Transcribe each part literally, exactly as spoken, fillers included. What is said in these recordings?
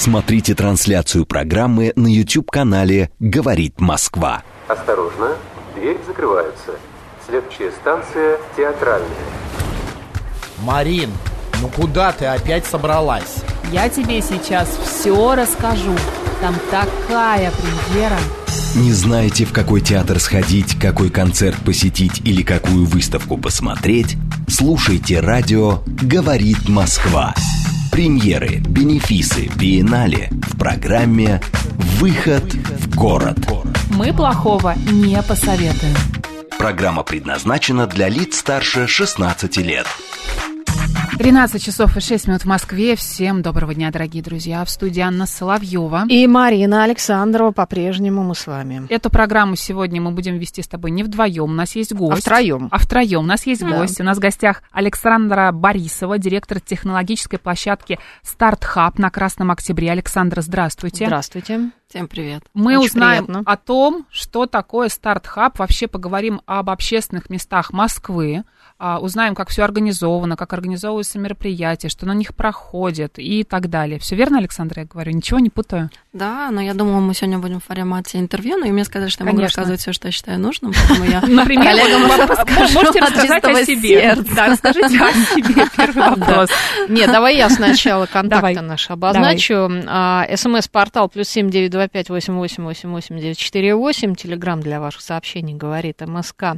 Смотрите трансляцию программы на YouTube-канале «Говорит Москва». Осторожно, дверь закрывается. Следующая станция Театральная. Марин, ну куда ты опять собралась? Я тебе сейчас все расскажу. Там такая премьера. Не знаете, в какой театр сходить, какой концерт посетить или какую выставку посмотреть? Слушайте радио «Говорит Москва». Премьеры, бенефисы, биеннале в программе «Выход в город». Мы плохого не посоветуем. Программа предназначена для лиц старше шестнадцати лет. тринадцать часов и шесть минут в Москве. Всем доброго дня, дорогие друзья. В студии Анна Соловьева. И Марина Александрова. По-прежнему мы с вами. Эту программу сегодня мы будем вести с тобой не вдвоем. У нас есть гость. А втроем. А втроем. У нас есть да. гость. У нас в гостях Александра Борисова, директор технологической площадки Start Hub на Красном Октябре. Александра, здравствуйте. Здравствуйте. Всем привет. Мы Очень узнаем приятно. о том, что такое Start Hub. Вообще поговорим об общественных местах Москвы. Узнаем, как все организовано, как организовываются мероприятия, что на них проходит и так далее. Все верно, Александра, я говорю? Ничего не путаю? Да, но я думала, мы сегодня будем в формате интервью, но и мне сказали, что я могу Конечно. рассказывать все, что я считаю нужным, поэтому я Например, можете рассказать о себе. Да, расскажите о себе. Первый вопрос. Нет, давай я сначала контакты Давай. наши обозначу. СМС-портал плюс семь девять два пять восемь восемь восемь восемь девять четыре восемь. Телеграм для ваших сообщений говорит МСК.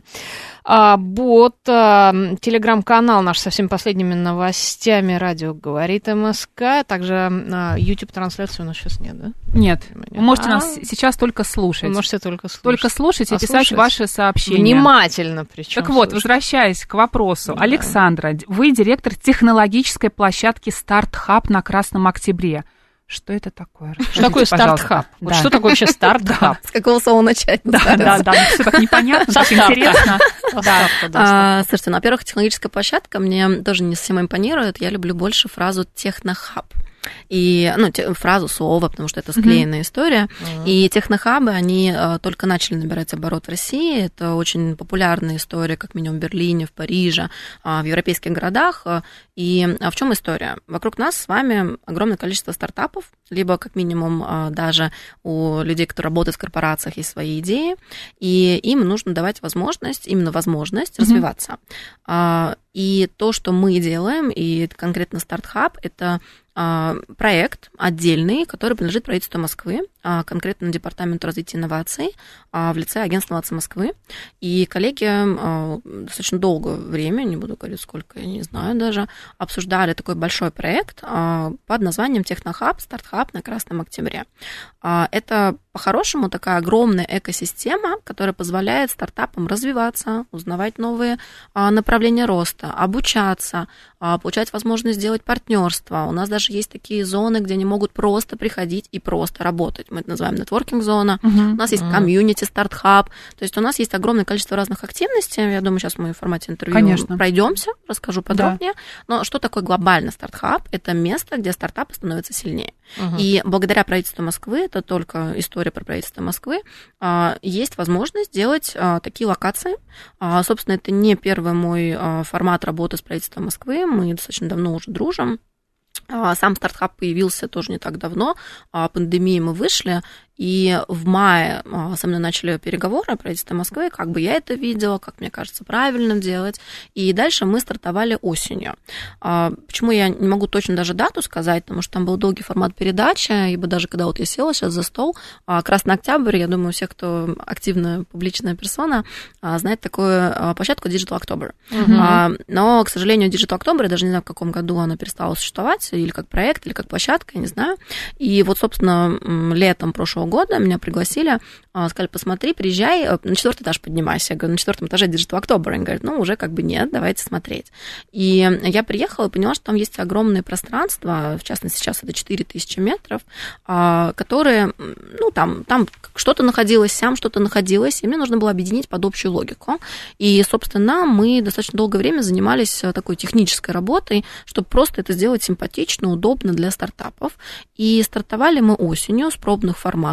Бот, телеграм-канал наш со всеми последними новостями. Радио говорит МСК. Также YouTube-трансляции у нас сейчас нет, да? Нет, вы можете А? нас сейчас только слушать. Вы можете только слушать. Только слушать и А писать слушать? ваши сообщения. Внимательно причем. Так вот, слушать. возвращаясь к вопросу. Да. Александра, вы директор технологической площадки Start Hub на Красном Октябре. Что это такое? Что такое Расскажите, старт-хаб? пожалуйста. Вот Да. что такое вообще старт-хаб? С какого слова начать? Да, да, да, все так непонятно, так Со старта. интересно. Да. А, слушайте, ну, во-первых, технологическая площадка мне тоже не совсем импонирует. Я люблю больше фразу «технохаб». И, ну, те, фразу, слово, потому что это склеенная mm-hmm. история. Mm-hmm. И технохабы, они а, только начали набирать оборот в России. Это очень популярная история, как минимум в Берлине, в Париже, а, в европейских городах. А, и а в чем история? Вокруг нас с вами огромное количество стартапов, либо как минимум а, даже у людей, кто работает в корпорациях, есть свои идеи, и им нужно давать возможность, именно возможность mm-hmm. развиваться. А, и то, что мы делаем, и конкретно Start Hub, это проект отдельный, который принадлежит правительству Москвы, конкретно Департаменту развития инноваций в лице агентства «Молодцы Москвы». И коллеги достаточно долгое время, не буду говорить сколько, я не знаю даже, обсуждали такой большой проект под названием «Технохаб», Start Hub на Красном Октябре. Это, по-хорошему, такая огромная экосистема, которая позволяет стартапам развиваться, узнавать новые направления роста, обучаться, получать возможность сделать партнерство. У нас даже есть такие зоны, где они могут просто приходить и просто работать. Мы это называем нетворкинг-зона. Uh-huh. У нас есть комьюнити, старт-хаб. То есть у нас есть огромное количество разных активностей. Я думаю, сейчас мы в формате интервью пройдемся, расскажу подробнее. Да. Но что такое глобально старт-хаб? Это место, где стартапы становятся сильнее. Uh-huh. И благодаря правительству Москвы, это только история про правительство Москвы, есть возможность делать такие локации. Собственно, это не первый мой формат работы с правительством Москвы. Мы достаточно давно уже дружим. Сам стартхаб появился тоже не так давно. Пандемии мы вышли, и в мае со мной начали переговоры правительства Москвы, как бы я это видела, как мне кажется правильно делать. И дальше мы стартовали осенью. Почему я не могу точно даже дату сказать, потому что там был долгий формат передачи, ибо даже когда вот я села сейчас за стол, Красный Октябрь, я думаю, все, кто активная публичная персона, знает такую площадку Digital October. Uh-huh. Но, к сожалению, Digital October, я даже не знаю, в каком году она перестала существовать, или как проект, или как площадка, я не знаю. И вот, собственно, летом прошлого года меня пригласили, сказали, посмотри, приезжай, на четвертый этаж поднимайся. Я говорю, на четвертом этаже Digital October. Они говорят, ну, уже как бы нет, давайте смотреть. И я приехала и поняла, что там есть огромные пространства, в частности, сейчас это четыре тысячи метров, которые, ну, там, там что-то находилось, сям что-то находилось, и мне нужно было объединить под общую логику. И, собственно, мы достаточно долгое время занимались такой технической работой, чтобы просто это сделать симпатично, удобно для стартапов. И стартовали мы осенью с пробных форматов.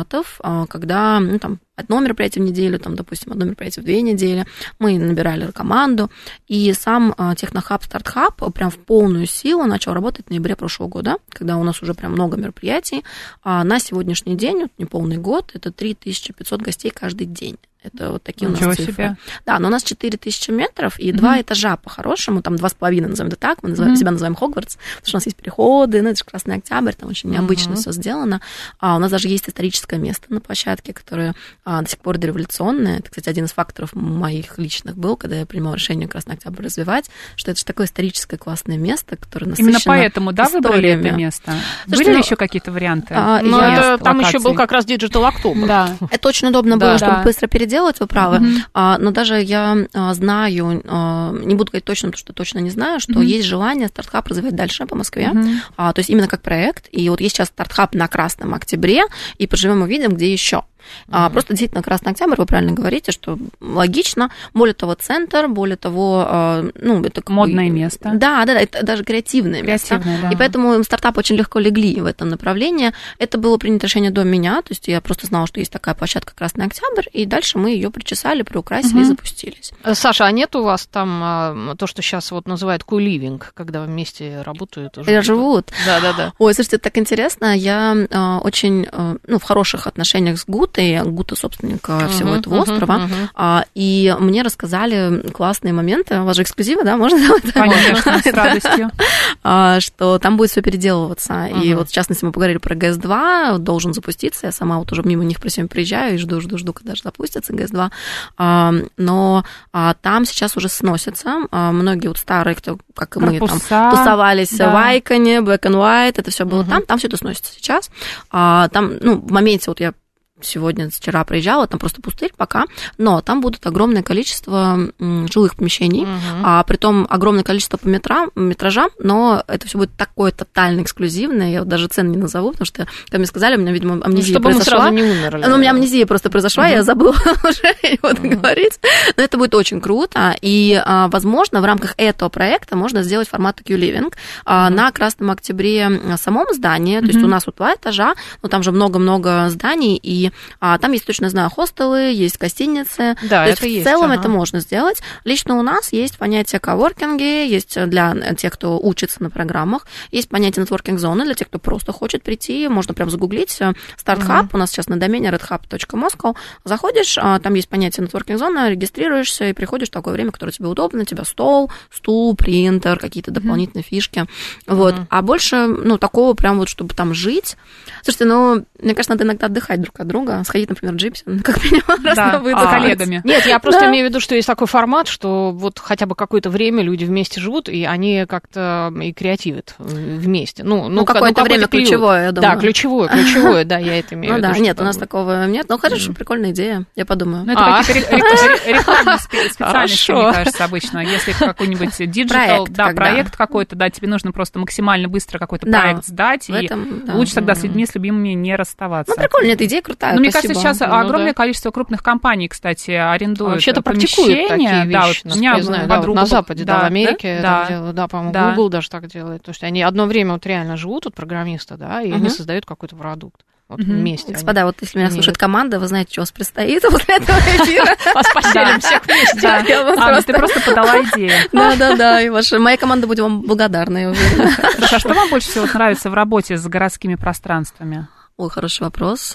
форматов, когда, ну, там, одно мероприятие в неделю, там, допустим, одно мероприятие в две недели, мы набирали команду, и сам Технохаб, Стартхаб прям в полную силу начал работать в ноябре прошлого года, когда у нас уже прям много мероприятий. А на сегодняшний день, вот неполный год, это три тысячи пятьсот гостей каждый день. Это вот такие Ничего у нас цифры. Себе. Да, но у нас четыре тысячи метров и Mm-hmm. два этажа по-хорошему, там два с половиной, назовем это так, мы называем, mm-hmm. себя называем Хогвартс, потому что у нас есть переходы, ну, это же Красный Октябрь, там очень необычно mm-hmm. все сделано. А у нас даже есть историческое место на площадке, которое а, до сих пор дореволюционное. Это, кстати, один из факторов моих личных был, когда я принимала решение Красный Октябрь развивать, что это же такое историческое классное место, которое насыщено Именно поэтому, да, выбрали историями. это место? Слушайте, Были ну, ли еще какие-то варианты? А, ну, это, там локаций? еще был как раз Digital October. Да. Это очень удобно Да. было, чтобы Да. быстро переделать, вы правы. Mm-hmm. А, но даже я а, знаю, а, не буду говорить точно, потому что точно не знаю, что Mm-hmm. есть желание Стартхаб развивать дальше по Москве. Mm-hmm. А, то есть именно как проект. И вот есть сейчас Стартхаб на Красном Октябре, и поживем увидим, где еще. Mm-hmm. Просто действительно Красный Октябрь, вы правильно говорите, что логично. Более того, центр, более того, ну, это модное место. Да, да, это даже креативное, креативное место. Да. И поэтому стартапы очень легко легли в этом направлении. Это было принято решение до меня, то есть я просто знала, что есть такая площадка Красный Октябрь, и дальше мы ее причесали, приукрасили mm-hmm. и запустились. Саша, а нет у вас там то, что сейчас вот называют ко-ливинг, когда вместе работают? Уже живут. Да, да, да. Ой, слушайте, это так интересно. Я э, очень, э, ну, в хороших отношениях с Гутой, Гута собственника uh-huh, всего этого uh-huh, острова, uh-huh. А, и мне рассказали классные моменты. У вас же эксклюзивы, да? Можно? Конечно, с радостью. А, что там будет все переделываться. Uh-huh. И вот, в частности, мы поговорили про ГЭС два, должен запуститься. Я сама вот уже мимо них при всем приезжаю и жду, жду, жду, когда же запустится ГЭС два. А, но а, там сейчас уже сносятся. А, многие вот старые, кто, как и мы, там тусовались да. в Айконе, Black and White, это все было uh-huh. там. Там все это сносится сейчас. А, там, ну, в моменте вот я сегодня, вчера приезжала, там просто пустырь пока, но там будут огромное количество жилых помещений, uh-huh. а притом огромное количество по метра, метража, но это все будет такое тотально эксклюзивное, я вот даже цены не назову, потому что, как мне сказали, у меня, видимо, амнезия Чтобы произошла. Чтобы мы сразу не умерли. Ну, у меня амнезия просто произошла, uh-huh. я забыла уже вот uh-huh. говорить, но это будет очень круто, и, возможно, в рамках этого проекта можно сделать формат Q-Living uh-huh. на Красном Октябре самом здании, то uh-huh. есть у нас вот два этажа, но там же много-много зданий, и А, там есть, точно знаю, хостелы, есть гостиницы. Да, то это есть есть. В целом ага. это можно сделать. Лично у нас есть понятие коворкинги, есть для тех, кто учится на программах, есть понятие нетворкинг-зоны для тех, кто просто хочет прийти. Можно прям загуглить Стартхаб. Угу. У нас сейчас на домене red hub точка moscow. Заходишь, там есть понятие нетворкинг-зона, регистрируешься и приходишь в такое время, которое тебе удобно. У тебя стол, стул, принтер, какие-то дополнительные угу. фишки. Вот. Угу. А больше, ну, такого прям вот, чтобы там жить. Слушайте, ну, мне кажется, надо иногда отдыхать друг от друга. Сходить, например, в Джипси, как минимум, раз да, на выдох. с коллегами. Нет, я просто да. имею в виду, что есть такой формат, что вот хотя бы какое-то время люди вместе живут, и они как-то и креативят вместе. Ну, ну, ну какое-то ну, время период. Ключевое, я думаю. Да, ключевое, ключевое, да, я это имею в виду. Ну да, нет, у нас такого нет. Ну, хорошо, прикольная идея, я подумаю. Ну, это какие-то рекламные специальности, мне кажется, обычно. Если какой-нибудь диджитал, да, проект какой-то, да, тебе нужно просто максимально быстро какой-то проект сдать, и лучше тогда с людьми, с любимыми не расставаться. Ну, прикольно, эта идея крутая. Ну, мне кажется, сейчас огромное количество крупных компаний, кстати, арендуют вообще-то практикуют такие да, вещи. Вот у меня я знаю, подруга, да, вот на Западе, да, да, в Америке да, так делают, да, по-моему, да. Google даже так делает. То есть они одно время вот реально живут, вот программисты, да, и uh-huh. они создают какой-то продукт. Вот mm-hmm. вместе. Господа, они... вот если меня слушает команда, вы знаете, что у вас предстоит после этого эфира. Вас поселим всех вместе. А, ты просто подала идею. Да-да-да, и моя команда будет вам благодарна, я уверена. А что вам больше всего нравится в работе с городскими пространствами? Ой, хороший вопрос.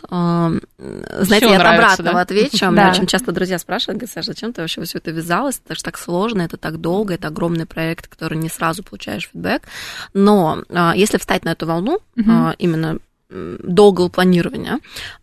Знаете, я от обратного отвечу. Меня очень часто друзья спрашивают, говорят, Саша, зачем ты вообще все это ввязалась? Это же так сложно, это так долго, это огромный проект, который не сразу получаешь фидбэк. Но если встать на эту волну, именно долгого планирования,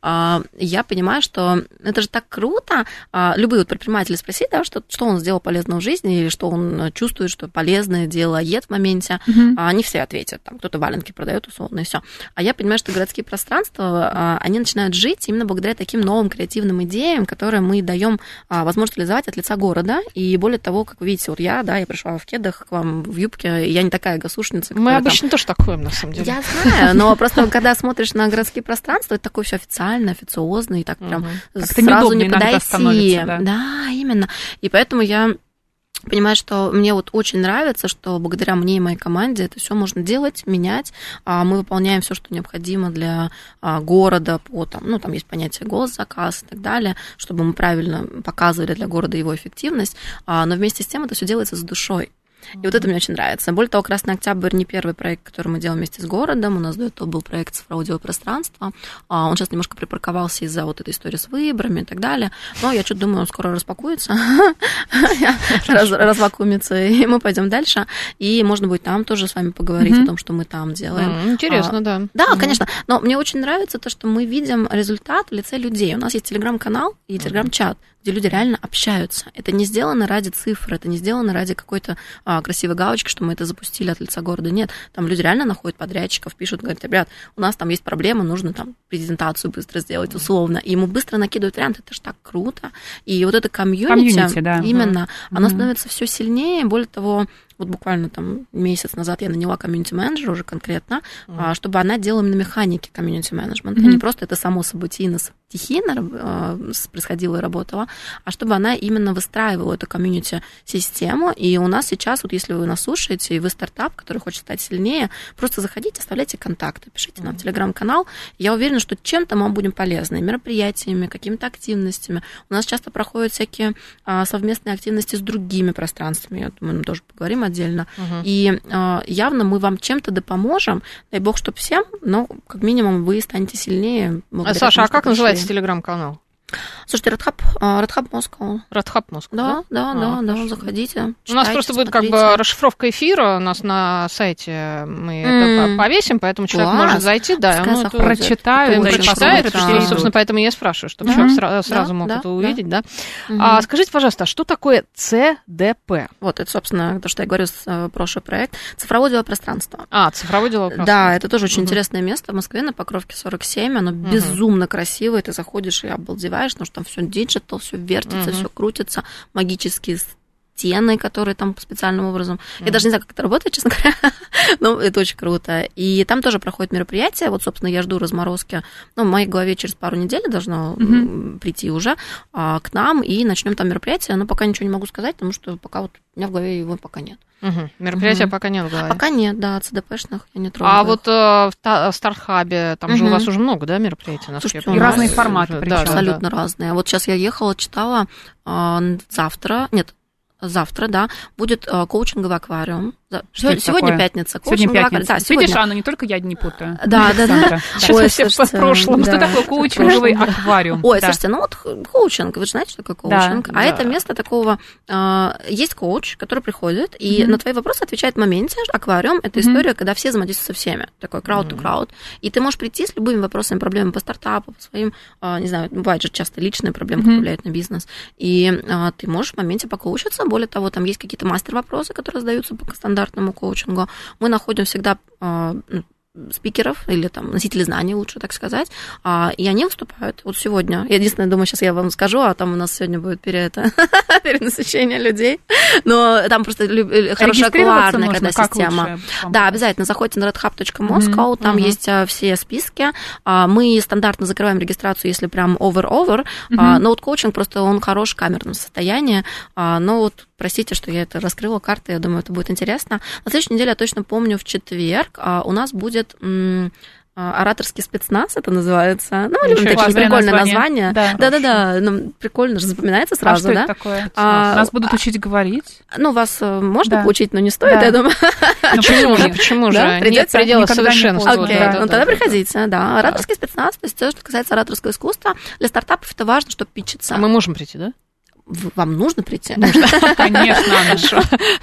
я понимаю, что это же так круто. Любые вот предприниматели спросить, да, что, что он сделал полезного в жизни, или что он чувствует, что полезное делает в моменте, mm-hmm. они все ответят. Там кто-то валенки продает, условно, и все. А я понимаю, что городские пространства, они начинают жить именно благодаря таким новым креативным идеям, которые мы даем возможность реализовать от лица города. И более того, как вы видите, вот я, да, я пришла в кедах к вам в юбке, я не такая гасушница. Мы обычно там... тоже так ходим, на самом деле. Я знаю, но просто когда смотришь на городские пространства, это такое все официально, официозно, и так прям угу. сразу не подойти. Да? да, именно. И поэтому я понимать, что мне вот очень нравится, что благодаря мне и моей команде это все можно делать, менять. Мы выполняем все, что необходимо для города, по, там, ну, там есть понятие госзаказ и так далее, чтобы мы правильно показывали для города его эффективность, но вместе с тем это все делается с душой. И вот это мне очень нравится. Более того, «Красный Октябрь» не первый проект, который мы делаем вместе с городом. У нас до этого был проект «Цифровое пространство». Он сейчас немножко припарковался из-за вот этой истории с выборами и так далее. Но я что-то думаю, он скоро распакуется, развакуумится, и мы пойдем дальше. И можно будет там тоже с вами поговорить о том, что мы там делаем. Интересно, да. Да, конечно. Но мне очень нравится то, что мы видим результат в лице людей. У нас есть телеграм-канал и телеграм-чат, где люди реально общаются. Это не сделано ради цифр, это не сделано ради какой-то а, красивой галочки, что мы это запустили от лица города. Нет, там люди реально находят подрядчиков, пишут, говорят, ребят, у нас там есть проблема, нужно там презентацию быстро сделать условно. И ему быстро накидывают варианты, это же так круто. И вот это комьюнити, комьюнити да. именно, mm-hmm. оно становится все сильнее. Более того, вот буквально там месяц назад я наняла комьюнити-менеджера уже конкретно, mm-hmm. чтобы она делала именно механики комьюнити-менеджмента. Mm-hmm. Не просто это само событийно, стихийно происходило и работало, а чтобы она именно выстраивала эту комьюнити-систему. И у нас сейчас, вот если вы нас слушаете, и вы стартап, который хочет стать сильнее, просто заходите, оставляйте контакты, пишите mm-hmm. нам в телеграм-канал. Я уверена, что чем-то мы вам будем полезны, мероприятиями, какими-то активностями. У нас часто проходят всякие совместные активности с другими пространствами. Я думаю, мы тоже поговорим отдельно. Uh-huh. И э, явно мы вам чем-то да поможем. Дай бог, чтобы всем, но как минимум вы станете сильнее. А, Саша, тому, а как пришли. Называется телеграм-канал? Слушайте, Red Hub, Red Hub Moscow. Red Hub Moscow, да? Да, а, да, да, да, заходите. Читайте, у нас просто будет смотрите. Как бы расшифровка эфира, у нас на сайте мы mm. это повесим, поэтому человек Класс. Может зайти, да, он это прочитает, да, прочитает, да. И, собственно, поэтому я и спрашиваю, чтобы mm-hmm. человек сразу, сразу да, мог да, это увидеть, да. да? Mm-hmm. А скажите, пожалуйста, а что такое цэ дэ пэ? Вот, это, собственно, то, что я говорю с прошлый проект. Цифровое деловое пространство. А, цифровое деловое пространство. Да, это тоже очень mm-hmm. интересное место в Москве, на Покровке сорок семь, оно mm-hmm. безумно красивое, ты заходишь и обалдеваешь, потому что там все диджитал, все вертится, mm-hmm. все крутится, магические стены, которые там специальным образом. Mm-hmm. Я даже не знаю, как это работает, честно говоря, но это очень круто. И там тоже проходят мероприятия. Вот, собственно, я жду разморозки. Ну, в моей голове через пару недель должно mm-hmm. прийти уже а, к нам, и начнем там мероприятие. Но пока ничего не могу сказать, потому что пока вот у меня в голове его пока нет. Угу. Мероприятия угу. пока нет в голове? Пока нет, да, цэ дэ пэшных я не трогаю. А вот э, в Стартхабе, там угу. же у вас уже много, да, мероприятий? Слушайте, и разные форматы. Да, абсолютно да. разные. Вот сейчас я ехала, читала, э, завтра, нет, завтра, да, будет э, коучинговый аквариум. Что сегодня такое? Пятница. Сегодня пятница. Да, сегодня. Видишь, Анна, не только я не путаю. Да, да, да. Ой, все по прошлому. Что такое коучинговый аквариум? Ой, слушайте, ну вот коучинг, вы же знаете, что такое коучинг? А это место такого... Есть коуч, который приходит, и на твои вопросы отвечает в моменте. Аквариум — это история, когда все взаимодействуют со всеми. Такой крауд-то-крауд. И ты можешь прийти с любыми вопросами, проблемами по стартапу, по своим, не знаю, бывает же часто личные проблемы, которые влияют на бизнес. И ты можешь в моменте покоучиться. Более того, там есть какие-то мастер-вопросы, которые задаются по стандартному коучингу. Мы находим всегда э, спикеров или там носителей знаний, лучше так сказать, а, и они выступают. Вот сегодня, я единственное, думаю, сейчас я вам скажу, а там у нас сегодня будет перенасыщение людей, но там просто хорошая кулуарная когда система. Да, обязательно заходите на red hub точка moscow, там есть все списки. Мы стандартно закрываем регистрацию, если прям over-over, но вот коучинг просто он хорош в камерном состоянии, но вот простите, что я это раскрыла карты, я думаю, это будет интересно. На следующей неделе, я точно помню, в четверг у нас будет м- ораторский спецназ, это называется. Ну, мы любим такие прикольные названия. Да-да-да, ну, прикольно же запоминается сразу, а что да? Это такое? А, Нас будут учить говорить? Ну, вас можно да. поучить, но не стоит, да. я думаю. Почему же? Почему же? Да? Нет предела совершенства. Окей, ну тогда приходите, да. Ораторский спецназ, то есть все, что касается ораторского искусства, для стартапов это важно, чтобы питчиться. А мы можем прийти, да? Вам нужно прийти? Нужно. Конечно, хорошо.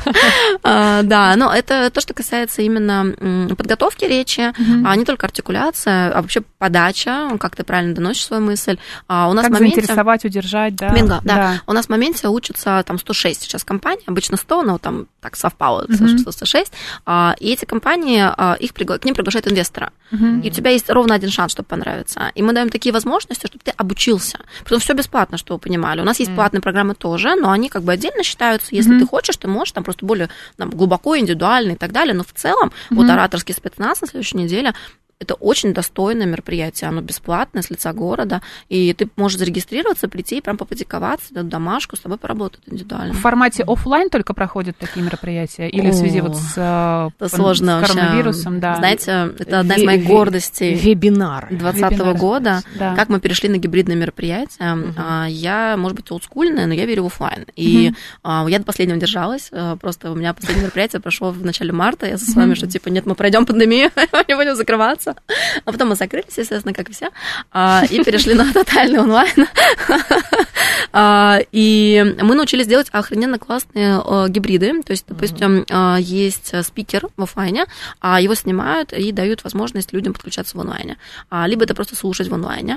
Да, но это то, что касается именно подготовки речи, а не только артикуляция, а вообще подача, как ты правильно доносишь свою мысль. У нас как заинтересовать, удержать, да. Бинго, да. У нас в моменте учатся там сто шесть сейчас компаний, обычно сто, но там так совпало, что сто шесть. И эти компании, их к ним приглашают инвестора. И у тебя есть ровно один шанс, чтобы понравиться. И мы даем такие возможности, чтобы ты обучился. Притом все бесплатно, чтобы вы понимали. У нас есть платные программы тоже, но они как бы отдельно считаются. Если mm-hmm. ты хочешь, ты можешь там просто более там, глубоко, индивидуально и так далее. Но в целом, mm-hmm. вот ораторский спецназ на следующей неделе, это очень достойное мероприятие, оно бесплатное, с лица города, и ты можешь зарегистрироваться, прийти и прям попрактиковаться, дать домашку, с тобой поработать индивидуально. В формате офлайн только проходят такие мероприятия? Или О, в связи вот с, это сложно с коронавирусом? Да. Знаете, это одна из моих гордостей. Вебинар. двадцатого года, да. Как мы перешли на гибридные мероприятия. Uh-huh. Я, может быть, олдскульная, но я верю в офлайн. И uh-huh. я до последнего держалась. Просто у меня последнее мероприятие прошло в начале марта. Я со вами, uh-huh. что типа, нет, мы пройдем пандемию, не будем закрываться. А потом мы закрылись, естественно, как и все, и перешли на тотальный онлайн. И мы научились делать охрененно классные гибриды. То есть, допустим, есть спикер в офлайне, его снимают и дают возможность людям подключаться в онлайне. Либо это просто слушать в онлайне.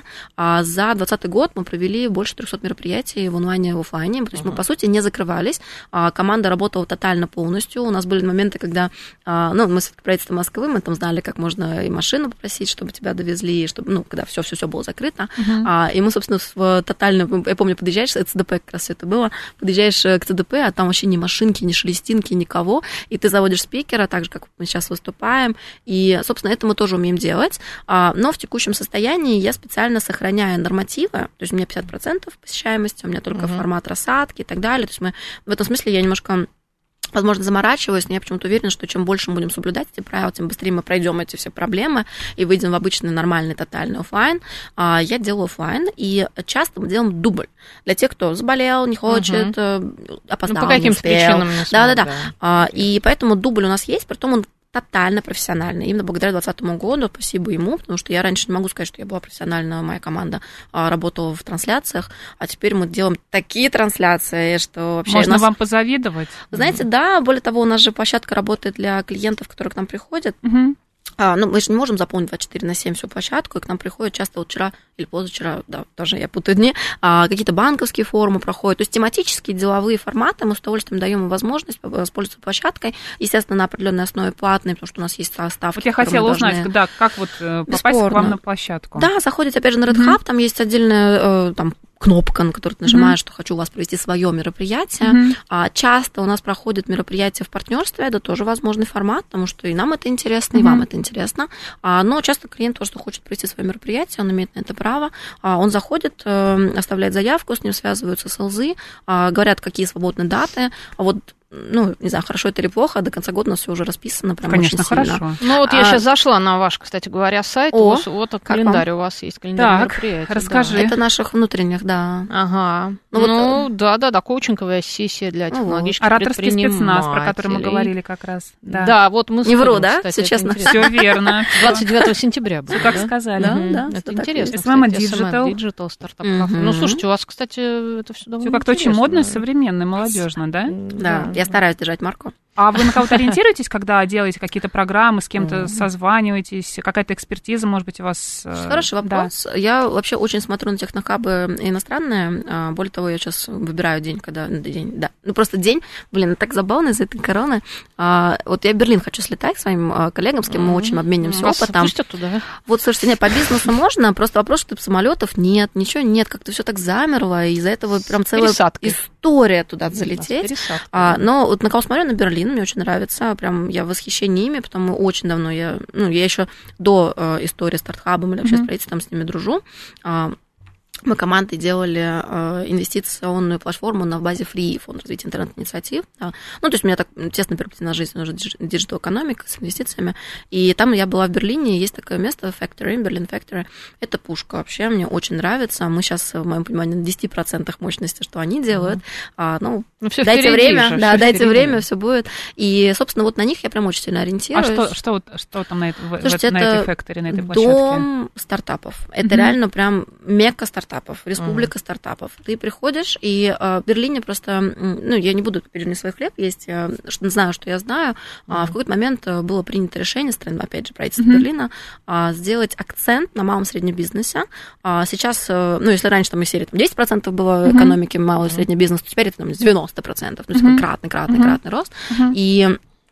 За двадцатый год мы провели больше трехсот мероприятий в онлайне и в офлайне. То есть мы, по сути, не закрывались. Команда работала тотально полностью. У нас были моменты, когда, ну, мы с правительством Москвы, мы там знали, как можно и машину попросить, чтобы тебя довезли, чтобы, ну, когда все-все-все было закрыто. Uh-huh. А, и мы, собственно, в тотально, я помню, подъезжаешь, ЦДП как раз это было, подъезжаешь к ЦДП, а там вообще ни машинки, ни шелестинки, никого, и ты заводишь спикера, так же, как мы сейчас выступаем, и, собственно, это мы тоже умеем делать, а, но в текущем состоянии я специально сохраняю нормативы, то есть у меня пятьдесят процентов посещаемости, у меня только uh-huh. формат рассадки и так далее, то есть мы, в этом смысле я немножко... Возможно, заморачиваюсь, но я почему-то уверена, что чем больше мы будем соблюдать эти правила, тем быстрее мы пройдем эти все проблемы и выйдем в обычный нормальный тотальный офлайн. Я делаю офлайн, и часто мы делаем дубль для тех, кто заболел, не хочет, угу. опоздал, ну, по каким-то причинам не смог, да-да-да. Да. И поэтому дубль у нас есть, притом он тотально профессионально. Именно благодаря двадцатому году, спасибо ему, потому что я раньше не могу сказать, что я была профессиональна, моя команда работала в трансляциях, а теперь мы делаем такие трансляции, что вообще... Можно нас... вам позавидовать? Знаете, да, более того, у нас же площадка работает для клиентов, которые к нам приходят. Угу. А, ну, мы же не можем заполнить двадцать четыре на семь всю площадку, и к нам приходят часто вот вчера или позавчера, да, даже я путаю дни, а, какие-то банковские форумы проходят. То есть тематические деловые форматы мы с удовольствием даем им возможность воспользоваться площадкой, естественно, на определенной основе платной, потому что у нас есть ставки. Вот я хотела узнать, должны... да, как вот попасть Бесспорно. К вам на площадку. Да, заходите опять же на Red Hub, mm-hmm. там есть отдельная там, кнопка, на которую ты нажимаешь, mm-hmm. что хочу у вас провести свое мероприятие. Mm-hmm. А, часто у нас проходят мероприятия в партнерстве, это тоже возможный формат, потому что и нам это интересно, mm-hmm. и вам это интересно. А, но часто клиент тоже хочет провести свое мероприятие, он имеет на это право. А, он заходит, э, оставляет заявку, с ним связываются селзы, а, говорят, какие свободные даты. А вот ну, не знаю, хорошо это или плохо, до конца года у нас все уже расписано, прям Конечно, очень хорошо. сильно. Ну, вот я а... сейчас зашла на ваш, кстати говоря, сайт, О, вот календарь у вас есть, календарь так, мероприятий. Расскажи. Да. Это наших внутренних, да. Ага. Ну, ну вот... да, да, да, коучинговая сессия для технологических вот. Ораторский спецназ, про который мы говорили как раз. Да, да вот мы Не вру, да? Все честно. Все верно. двадцать девятого сентября было, как сказали. Да, да. Это интересно. эс эм эм Digital. Digital стартап. Ну, слушайте, у вас, кстати, это все довольно Все как-то очень модно, современно, молодежно, да? Да, я стараюсь держать марку. А вы на кого-то ориентируетесь, когда делаете какие-то программы, с кем-то созваниваетесь, какая-то экспертиза, может быть, у вас? Хороший вопрос. Да. Я вообще очень смотрю на технохабы иностранные. Более того, я сейчас выбираю день, когда... День, да. Ну, просто день, блин, так забавно из-за этой короны. Вот я в Берлин хочу слетать к своим коллегам, с кем мы очень обменимся вас опытом. Пустят туда? Вот, слушайте, нет, по бизнесу можно, просто вопрос, что самолетов нет, ничего нет, как-то все так замерло, и из-за этого прям целая Пересадки. история туда залететь. А, но вот на кого смотрю, на Берлин, мне очень нравится, прям я в восхищении ими, потому очень давно я, ну, я еще до э, истории с стартхабом или вообще mm-hmm. с правительством с ними дружу. А, мы командой делали э, инвестиционную платформу на базе Free, фонд развития интернет-инициатив. Да. Ну, то есть у меня так тесно переплетена жизнь уже диджитал-экономика с инвестициями. И там я была в Берлине, есть такое место Factory, Berlin Factory. Это пушка вообще, мне очень нравится. Мы сейчас, в моем понимании, на десять процентов мощности, что они делают. Mm-hmm. А, ну, ну дайте время, же, да, дайте впереди. время, все будет. И, собственно, вот на них я прям очень сильно ориентируюсь. А что, что, что там на, это, Слушайте, на это этой Factory, на этой площадке? Дом стартапов. Это mm-hmm. реально прям мекка стартапов. Республика mm-hmm. стартапов. Ты приходишь, и э, в Берлине просто, ну, я не буду перед мне свой хлеб есть, я знаю, что я знаю. Mm-hmm. А в какой-то момент было принято решение, опять же, правительства mm-hmm. Берлина, а, сделать акцент на малом и среднем бизнесе. А сейчас, ну, если раньше там из серии там, десять процентов было mm-hmm. экономики малого и среднего бизнеса, то теперь это там, девяносто процентов. То есть mm-hmm. кратный, кратный, mm-hmm. кратный рост. Mm-hmm. И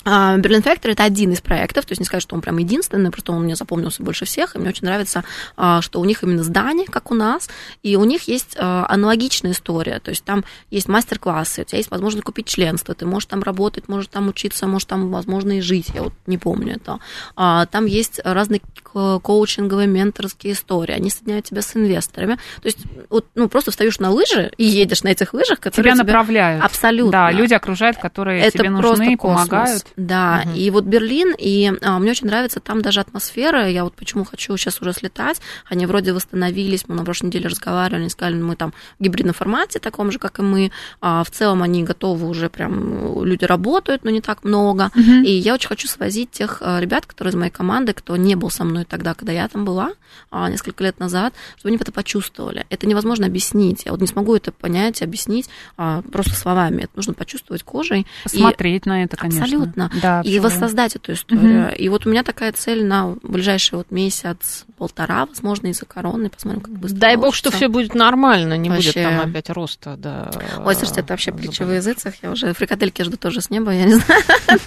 Berlin Factory – это один из проектов, то есть не сказать, что он прям единственный, просто он мне запомнился больше всех, и мне очень нравится, что у них именно здание, как у нас, и у них есть аналогичная история, то есть там есть мастер-классы, у тебя есть возможность купить членство, ты можешь там работать, можешь там учиться, можешь там, возможно, и жить, я вот не помню это. Там есть разные коучинговые, менторские истории, они соединяют тебя с инвесторами, то есть вот, ну, просто встаешь на лыжи и едешь на этих лыжах, которые тебя тебя направляют. Абсолютно. Да, люди окружают, которые это тебе нужны, помогают. Да, угу. И вот Берлин, и а, мне очень нравится там даже атмосфера, я вот почему хочу сейчас уже слетать, они вроде восстановились, мы на прошлой неделе разговаривали, они сказали, мы там в гибридном формате, таком же, как и мы, а, в целом они готовы уже прям, люди работают, но не так много, угу. И я очень хочу свозить тех ребят, которые из моей команды, кто не был со мной тогда, когда я там была, а, несколько лет назад, чтобы они это почувствовали. Это невозможно объяснить, я вот не смогу это понять, объяснить а, просто словами, это нужно почувствовать кожей. Посмотреть и... на это, конечно. Абсолютно. Да, и воссоздать эту историю. Угу. И вот у меня такая цель на ближайший вот месяц-полтора, возможно, из-за короны. Посмотрим, как быстро Дай получится. бог, что все будет нормально, не вообще... будет там опять роста. Да, ой, слушайте, это вообще притча во языцах. Я уже фрикадельки жду тоже с неба, я не знаю.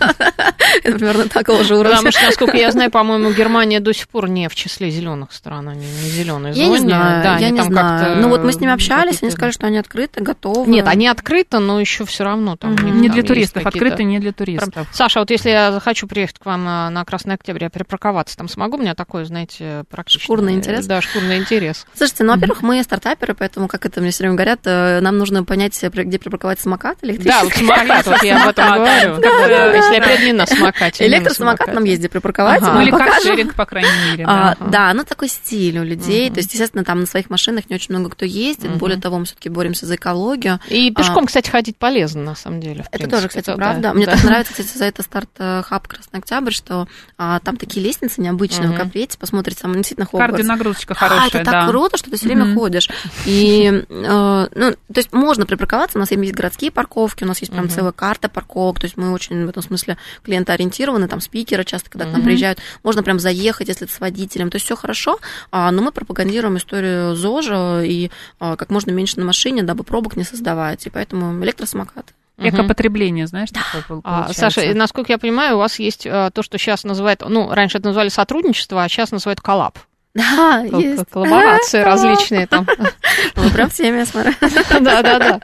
Это примерно такого же уровня. Потому что, насколько я знаю, по-моему, Германия до сих пор не в числе зеленых стран, они не зеленые зоны. Я не знаю, я не знаю. Ну вот мы с ними общались, они сказали, что они открыты, готовы. Нет, они открыты, но еще все равно там. Не для туристов, открыты не для туристов. Саша, вот если я захочу приехать к вам на Красный Октябрь, я перепарковаться там смогу? У меня такой, знаете, практически... Шкурный интерес? Да, шкурный интерес. Слушайте, ну, во-первых, мы стартаперы, поэтому, как это мне все время говорят, нам нужно понять, где припарковать самокат электрический. Да, вот самокат, вот я об этом говорю. Если я приеду не на самокате. Электросамокат нам есть где припарковать. Ну, или каршеринг, по крайней мере. Да, ну, такой стиль у людей. То есть, естественно, там на своих машинах не очень много кто ездит. Более того, мы все-таки боремся за экологию. И пешком, кстати, ходить полезно, на самом деле. Это тоже, кстати, правда. Мне так нравится, кстати, за это старт-хаб Красный Октябрь, что а, там такие лестницы необычные, uh-huh. вы приедете, посмотрите, там действительно Хогвартс. Кардионагрузочка а, хорошая, это да. так круто, что ты все время uh-huh. ходишь. И, э, ну, то есть можно припарковаться, у нас есть городские парковки, у нас есть прям uh-huh. целая карта парковок, то есть мы очень в этом смысле клиентоориентированы, там спикеры часто, когда uh-huh. к нам приезжают, можно прям заехать, если это с водителем, то есть все хорошо, а, но мы пропагандируем историю ЗОЖа и а, как можно меньше на машине, дабы пробок не создавать, и поэтому электросамокаты. Экопотребление, знаешь, да. такое а, Саша, насколько я понимаю, у вас есть а, то, что сейчас называют, ну, раньше это называли сотрудничество, а сейчас называют коллаб. Да, есть. Коллаборации различные там. Вы прям в теме, я смотрю. Да-да-да.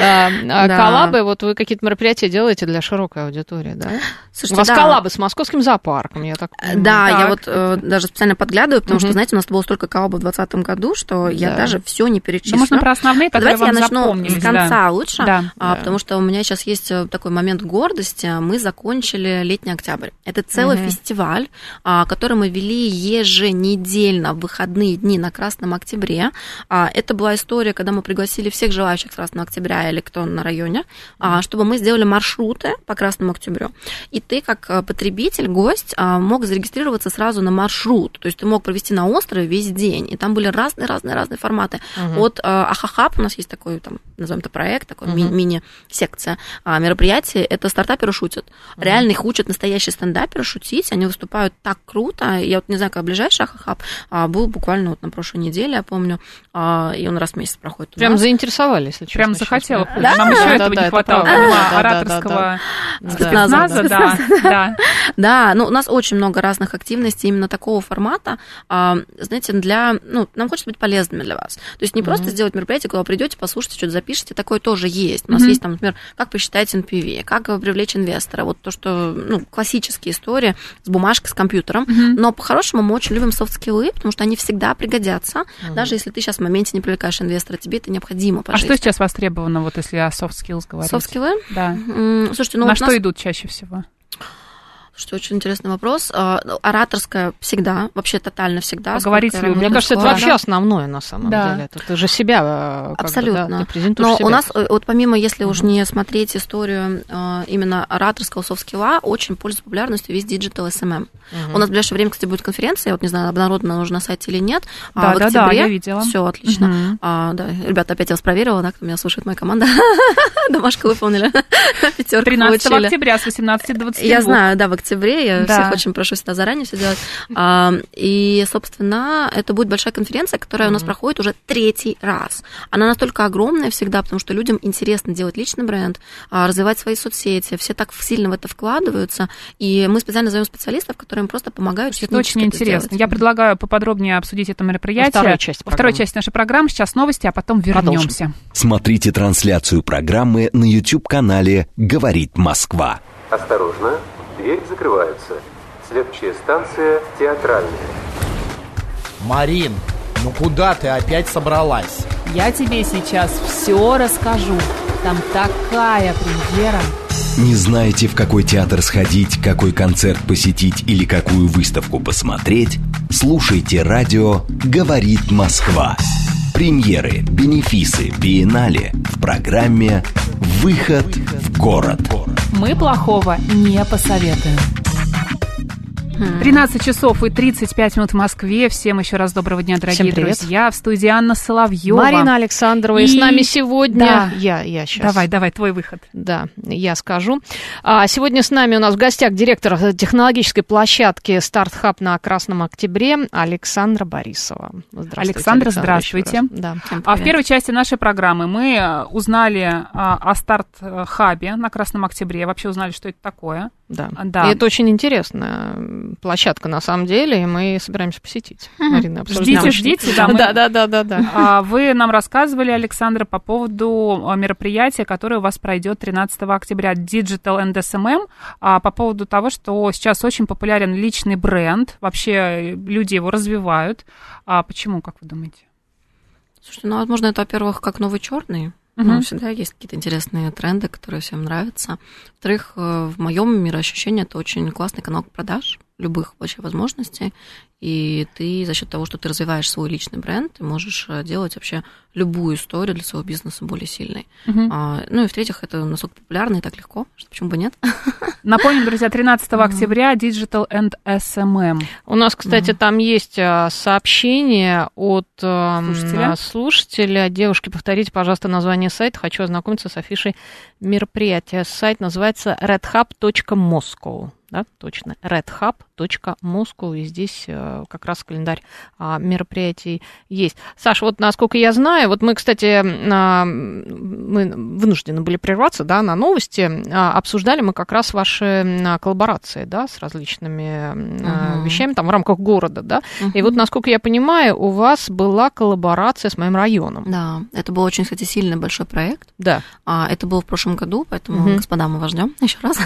Коллабы, вот вы какие-то мероприятия делаете для широкой аудитории, да? У вас коллабы с Московским зоопарком, я так понимаю. Да, я вот даже специально подглядываю, потому что, знаете, у нас было столько коллабов в двадцатом году, что я даже все не перечислю. Можно про основные, которые вам запомнились. Давайте я начну с конца лучше, потому что у меня сейчас есть такой момент гордости. Мы закончили летний октябрь. Это целый фестиваль, который мы вели еженедельно в выходные дни на Красном Октябре. Это была история, когда мы пригласили всех желающих с Красного Октября или кто на районе, чтобы мы сделали маршруты по Красному Октябрю. И ты, как потребитель, гость, мог зарегистрироваться сразу на маршрут. То есть ты мог провести на острове весь день. И там были разные-разные-разные форматы. Uh-huh. От Ахахаб, у нас есть такой, там, назовем это проект, такой uh-huh. ми- мини-секция мероприятий. Это стартаперы шутят. Uh-huh. Реально их учат настоящие стендаперы шутить. Они выступают так круто. Я вот не знаю, как ближайший Ахахаб был буквально вот на прошлой неделе, я помню, и он раз в месяц проходит. Прям заинтересовали, если честно. Прям захотела. Да? Нам да, еще да, этого да, не хватало, да, ораторского спецназа. Да, да. Да, ну у нас очень много разных активностей именно такого формата, знаете, для, ну, нам хочется быть полезными для вас. То есть не просто сделать мероприятие, куда вы придете, послушайте, что-то запишите, такое тоже есть. У нас есть там, например, как посчитать эн пи ви, как привлечь инвестора, вот то, что, ну, классические истории с бумажкой, с компьютером, но по-хорошему мы очень любим софт-скиллы, потому что они всегда пригодятся, uh-huh. даже если ты сейчас в моменте не привлекаешь инвестора, тебе это необходимо по А жизни. что сейчас востребовано, вот если о soft skills говорить? Soft skills? Да. Mm, слушайте, ну на вот что нас... идут чаще всего? Что очень интересный вопрос. Ораторская всегда, вообще тотально всегда. Поговорить с людьми. Мне кажется, это вообще основное на самом да. деле. Это ты же себя как абсолютно. бы, да, ты презентуешь Но себя. у нас, вот помимо, если uh-huh. уж не смотреть историю именно ораторского софт-скилла, очень пользуется популярностью весь Digital эс эм эм. Uh-huh. У нас в ближайшее время, кстати, будет конференция, я вот не знаю, обнародована уже на сайте или нет. Да, в да, октябре. да, я видела. Все отлично. Uh-huh. А, да, ребята, опять я вас проверила, да, кто меня слушает, моя команда. Домашку выполнили. Пятерку тринадцатого октября с восемнадцати до двадцати двух. Я знаю, да, в октябре, я Да. всех очень прошу всегда заранее все делать. А, и, собственно, это будет большая конференция, которая mm-hmm. у нас проходит уже третий раз. Она настолько огромная всегда, потому что людям интересно делать личный бренд, развивать свои соцсети, все так сильно в это вкладываются, и мы специально зовем специалистов, которые им просто помогают. Это очень интересно. Сделать. Я предлагаю поподробнее обсудить это мероприятие. Во второй части Во второй части нашей программы. Сейчас новости, а потом вернемся. Смотрите трансляцию программы на YouTube-канале «Говорит Москва». Осторожно, двери закрываются. Следующая станция театральная. Марин, ну куда ты опять собралась? Я тебе сейчас все расскажу. Там такая премьера. Не знаете, в какой театр сходить, какой концерт посетить или какую выставку посмотреть? Слушайте радио «Говорит Москва». Премьеры, бенефисы, биеннале в программе «Выход в город». Мы плохого не посоветуем. тринадцать часов и тридцать пять минут в Москве. Всем еще раз доброго дня, дорогие друзья. В студии Анна Соловьева. Марина Александрова. И, и с нами сегодня... Да. Я, я сейчас... Давай, давай, твой выход. Да, я скажу. А, сегодня с нами у нас в гостях директор технологической площадки «Старт-хаб» на Красном Октябре Александра Борисова. Здравствуйте, Александра, здравствуйте. Да. А в первой части нашей программы мы узнали а, о «Старт-хабе» на Красном Октябре. Вообще узнали, что это такое. Да. Да. И это очень интересная площадка, на самом деле, и мы собираемся посетить. Марина, ждите, ждите. Да, мы... да, да, да, да, да. А, вы нам рассказывали, Александра, по поводу мероприятия, которое у вас пройдет тринадцатого октября, Digital and эс эм эм, а, по поводу того, что сейчас очень популярен личный бренд, вообще люди его развивают. А почему, как вы думаете? Слушайте, ну, возможно, это, во-первых, как новый черный. Uh-huh. Ну, всегда есть какие-то интересные тренды, которые всем нравятся. Во-вторых, в моем мироощущении это очень классный канал продаж любых вообще возможностей, и ты за счет того, что ты развиваешь свой личный бренд, ты можешь делать вообще любую историю для своего бизнеса более сильной. Uh-huh. А, ну и в-третьих, это настолько популярно и так легко, что почему бы нет. Напомним, друзья, тринадцатого октября Digital and эс эм эм. У нас, кстати, uh-huh. там есть сообщение от слушателя. слушателя. Девушки, повторите, пожалуйста, название сайта. Хочу ознакомиться с афишей мероприятия. Сайт называется red hub точка moscow. Да, точно, red hub точка moscow, и здесь э, как раз календарь э, мероприятий есть. Саша, вот насколько я знаю, вот мы, кстати, э, мы вынуждены были прерваться, да, на новости, э, обсуждали мы как раз ваши э, коллаборации, да, с различными э, uh-huh. вещами там в рамках города, да, uh-huh. и вот, насколько я понимаю, у вас была коллаборация с моим районом. Да, это был очень, кстати, сильный большой проект. Да. А, это было в прошлом году, поэтому, uh-huh. господа, мы вас ждем еще раз.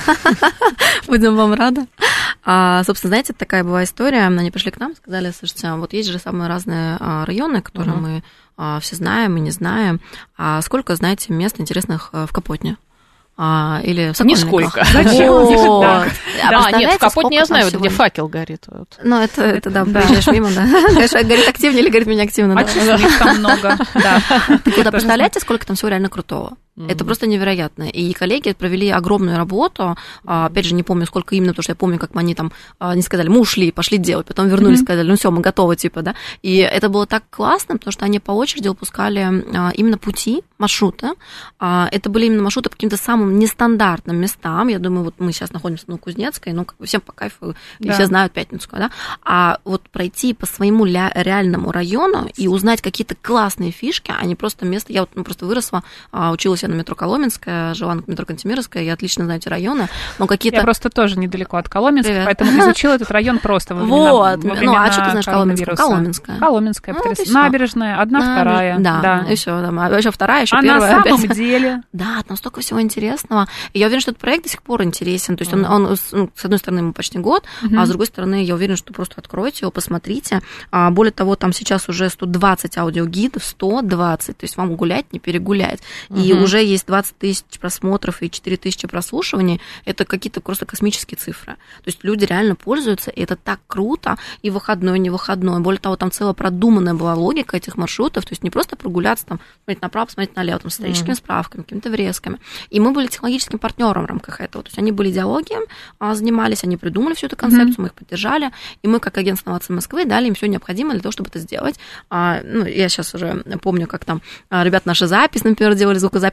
Будем вам рада. А, собственно, знаете, такая была история. Они пришли к нам, сказали, слушайте, вот есть же самые разные а, районы, которые uh-huh. мы а, все знаем и не знаем. А сколько, знаете, мест интересных а, в Капотне? А, или в Сокольниках? Нисколько. Зачем? Вот. Да. А, а, нет, в Капотне я знаю, вот, сегодня... где факел горит. Вот. Ну, это, это да, проезжаешь мимо, да. Конечно, горит активнее или горит менее активно. А честных там много. Куда представляете, сколько там всего реально крутого? Mm-hmm. Это просто невероятно. И коллеги провели огромную работу. Опять же, не помню, сколько именно, потому что я помню, как они там не сказали, мы ушли, пошли делать, потом вернулись, mm-hmm. сказали, ну все, мы готовы, типа, да. И это было так классно, потому что они по очереди выпускали именно пути, маршруты. Это были именно маршруты по каким-то самым нестандартным местам. Я думаю, вот мы сейчас находимся на Кузнецкой, ну, как бы всем по кайфу, да. И все знают Пятницкую, да. А вот пройти по своему ля- реальному району и узнать какие-то классные фишки, а не просто место. Я вот ну, просто выросла, училась я на метро Коломенская, жила на метро Кантемировская, я отлично знаю эти районы, но какие-то... Я просто тоже недалеко от Коломенской, Привет. Поэтому изучила этот район просто во времена, вот. во времена ну, а что ты знаешь Коломенскую? Коломенская. Коломенская, ну, набережная, одна, Набережная. вторая. Да, да. и все, да, а еще вторая, еще а первая. А на самом опять. деле... Да, там столько всего интересного. И я уверена, что этот проект до сих пор интересен. То есть mm-hmm. он, он, ну, с одной стороны, ему почти год, mm-hmm. а с другой стороны, я уверена, что просто откройте его, посмотрите. А, более того, там сейчас уже сто двадцать аудиогидов, сто двадцать, то есть вам гулять, не перегулять. Mm-hmm. И уже есть двадцать тысяч просмотров и четыре тысячи прослушиваний. Это какие-то просто космические цифры. То есть люди реально пользуются, и это так круто, и выходной, и не выходной. Более того, там целая продуманная была логика этих маршрутов, то есть не просто прогуляться, там, смотреть направо, смотреть налево, там, с историческими mm-hmm. справками, какими-то врезками. И мы были технологическим партнером в рамках этого. То есть они были идеологией, занимались, они придумали всю эту концепцию, mm-hmm. мы их поддержали, и мы, как агентство «Инновации Москвы», дали им все необходимое для того, чтобы это сделать. Ну, я сейчас уже помню, как там ребята наши запись, например, делали звукозапись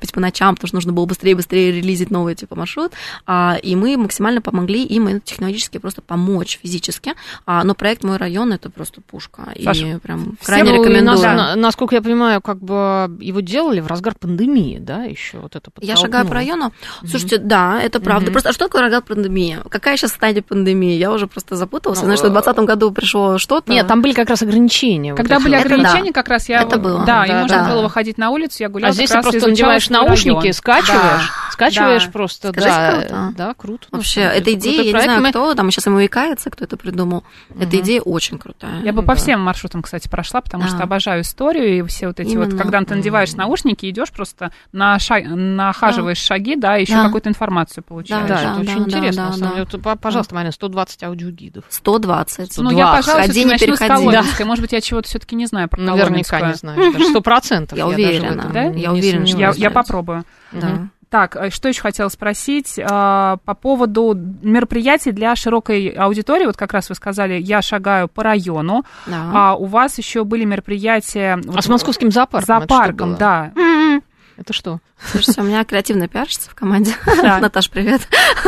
спать по ночам, потому что нужно было быстрее-быстрее релизить новый типа маршрут, и мы максимально помогли им технологически просто помочь физически, но проект «Мой район» — это просто пушка, Саша, и прям крайне рекомендую. Нас, насколько я понимаю, как бы его делали в разгар пандемии, да, еще вот это Я шагаю по району. Слушайте, mm-hmm. да, это правда. Mm-hmm. Просто а что такое разгар пандемии? Какая сейчас стадия пандемии? Я уже просто запуталась. Ну, Знаешь, что в двадцатом году пришло что-то. Нет, там были как раз ограничения. Когда вот были вот. ограничения, это, как раз я... Это было. Да, да, и да, можно да. было выходить на улицу, я гуляла. А здесь ты просто надеваешь наушники, район. скачиваешь, да. скачиваешь да. просто. Скажите, да, круто. Да, круто. Вообще, эта идея, я не знаю, мы... кто, там сейчас ему икается, кто это придумал. Угу. Эта идея очень крутая. Я бы да. по всем маршрутам, кстати, прошла, потому да. что обожаю историю, и все вот эти Именно. вот, когда ты надеваешь mm. наушники, идешь просто на шаг, нахаживаешь да. шаги, да, еще да. какую-то информацию получаешь. Да, да, это да, очень да, интересно, да, на самом да. деле. Вот, пожалуйста, Марина, сто двадцать аудиогидов. сто двадцать. Ну, я, пожалуй, Ходи, не начну с переходи. Коломенской. Может быть, я чего-то все-таки не знаю про Наверняка Коломенскую. не знаешь, сто процентов. Я уверена, да? Я уверена, что я, я попробую. Да. Так, что еще хотела спросить по поводу мероприятий для широкой аудитории. Вот как раз вы сказали, я шагаю по району. Да. А у вас еще были мероприятия... А вот, с московским зоопарком? Зоопарком, да. Это что? Слушайте, у меня креативная пиарщица в команде. Да. Наташа, привет.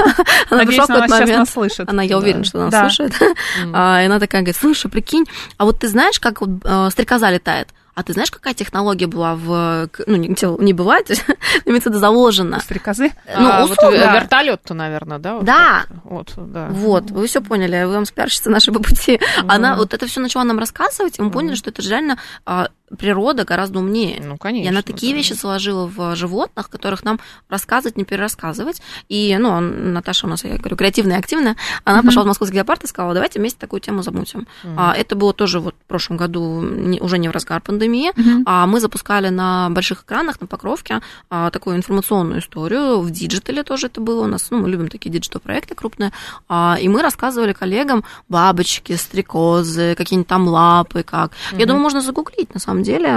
Она Надеюсь, она нас сейчас нас слышит. Она, я уверена, да. что она да. слушает. Mm. А, и она такая говорит, слушай, прикинь, а вот ты знаешь, как вот, э, стрекоза летает? А ты знаешь, какая технология была в... Ну, не, не бывает, имеется в виду заложена. Стрекозы? Ну, а, условно. Вот вертолет-то, наверное, да? Вот да. Вот, да. Вот, вы все поняли, вы вам с пиарщицей нашей по пути. Mm-hmm. Она вот это все начала нам рассказывать, и мы поняли, mm-hmm. что это же реально... природа гораздо умнее. Ну, конечно. И она такие да. вещи сложила в животных, которых нам рассказывать, не перерассказывать. И, ну, Наташа у нас, я говорю, креативная и активная, она mm-hmm. пошла в московский зоопарк и сказала, давайте вместе такую тему замутим. Mm-hmm. А, это было тоже вот в прошлом году, не, уже не в разгар пандемии, mm-hmm. а мы запускали на больших экранах, на Покровке, а, такую информационную историю, в диджитале тоже это было у нас, ну, мы любим такие диджитал-проекты крупные, а, и мы рассказывали коллегам бабочки, стрекозы, какие-нибудь там лапы, как. Mm-hmm. Я думаю, можно загуглить, на самом деле,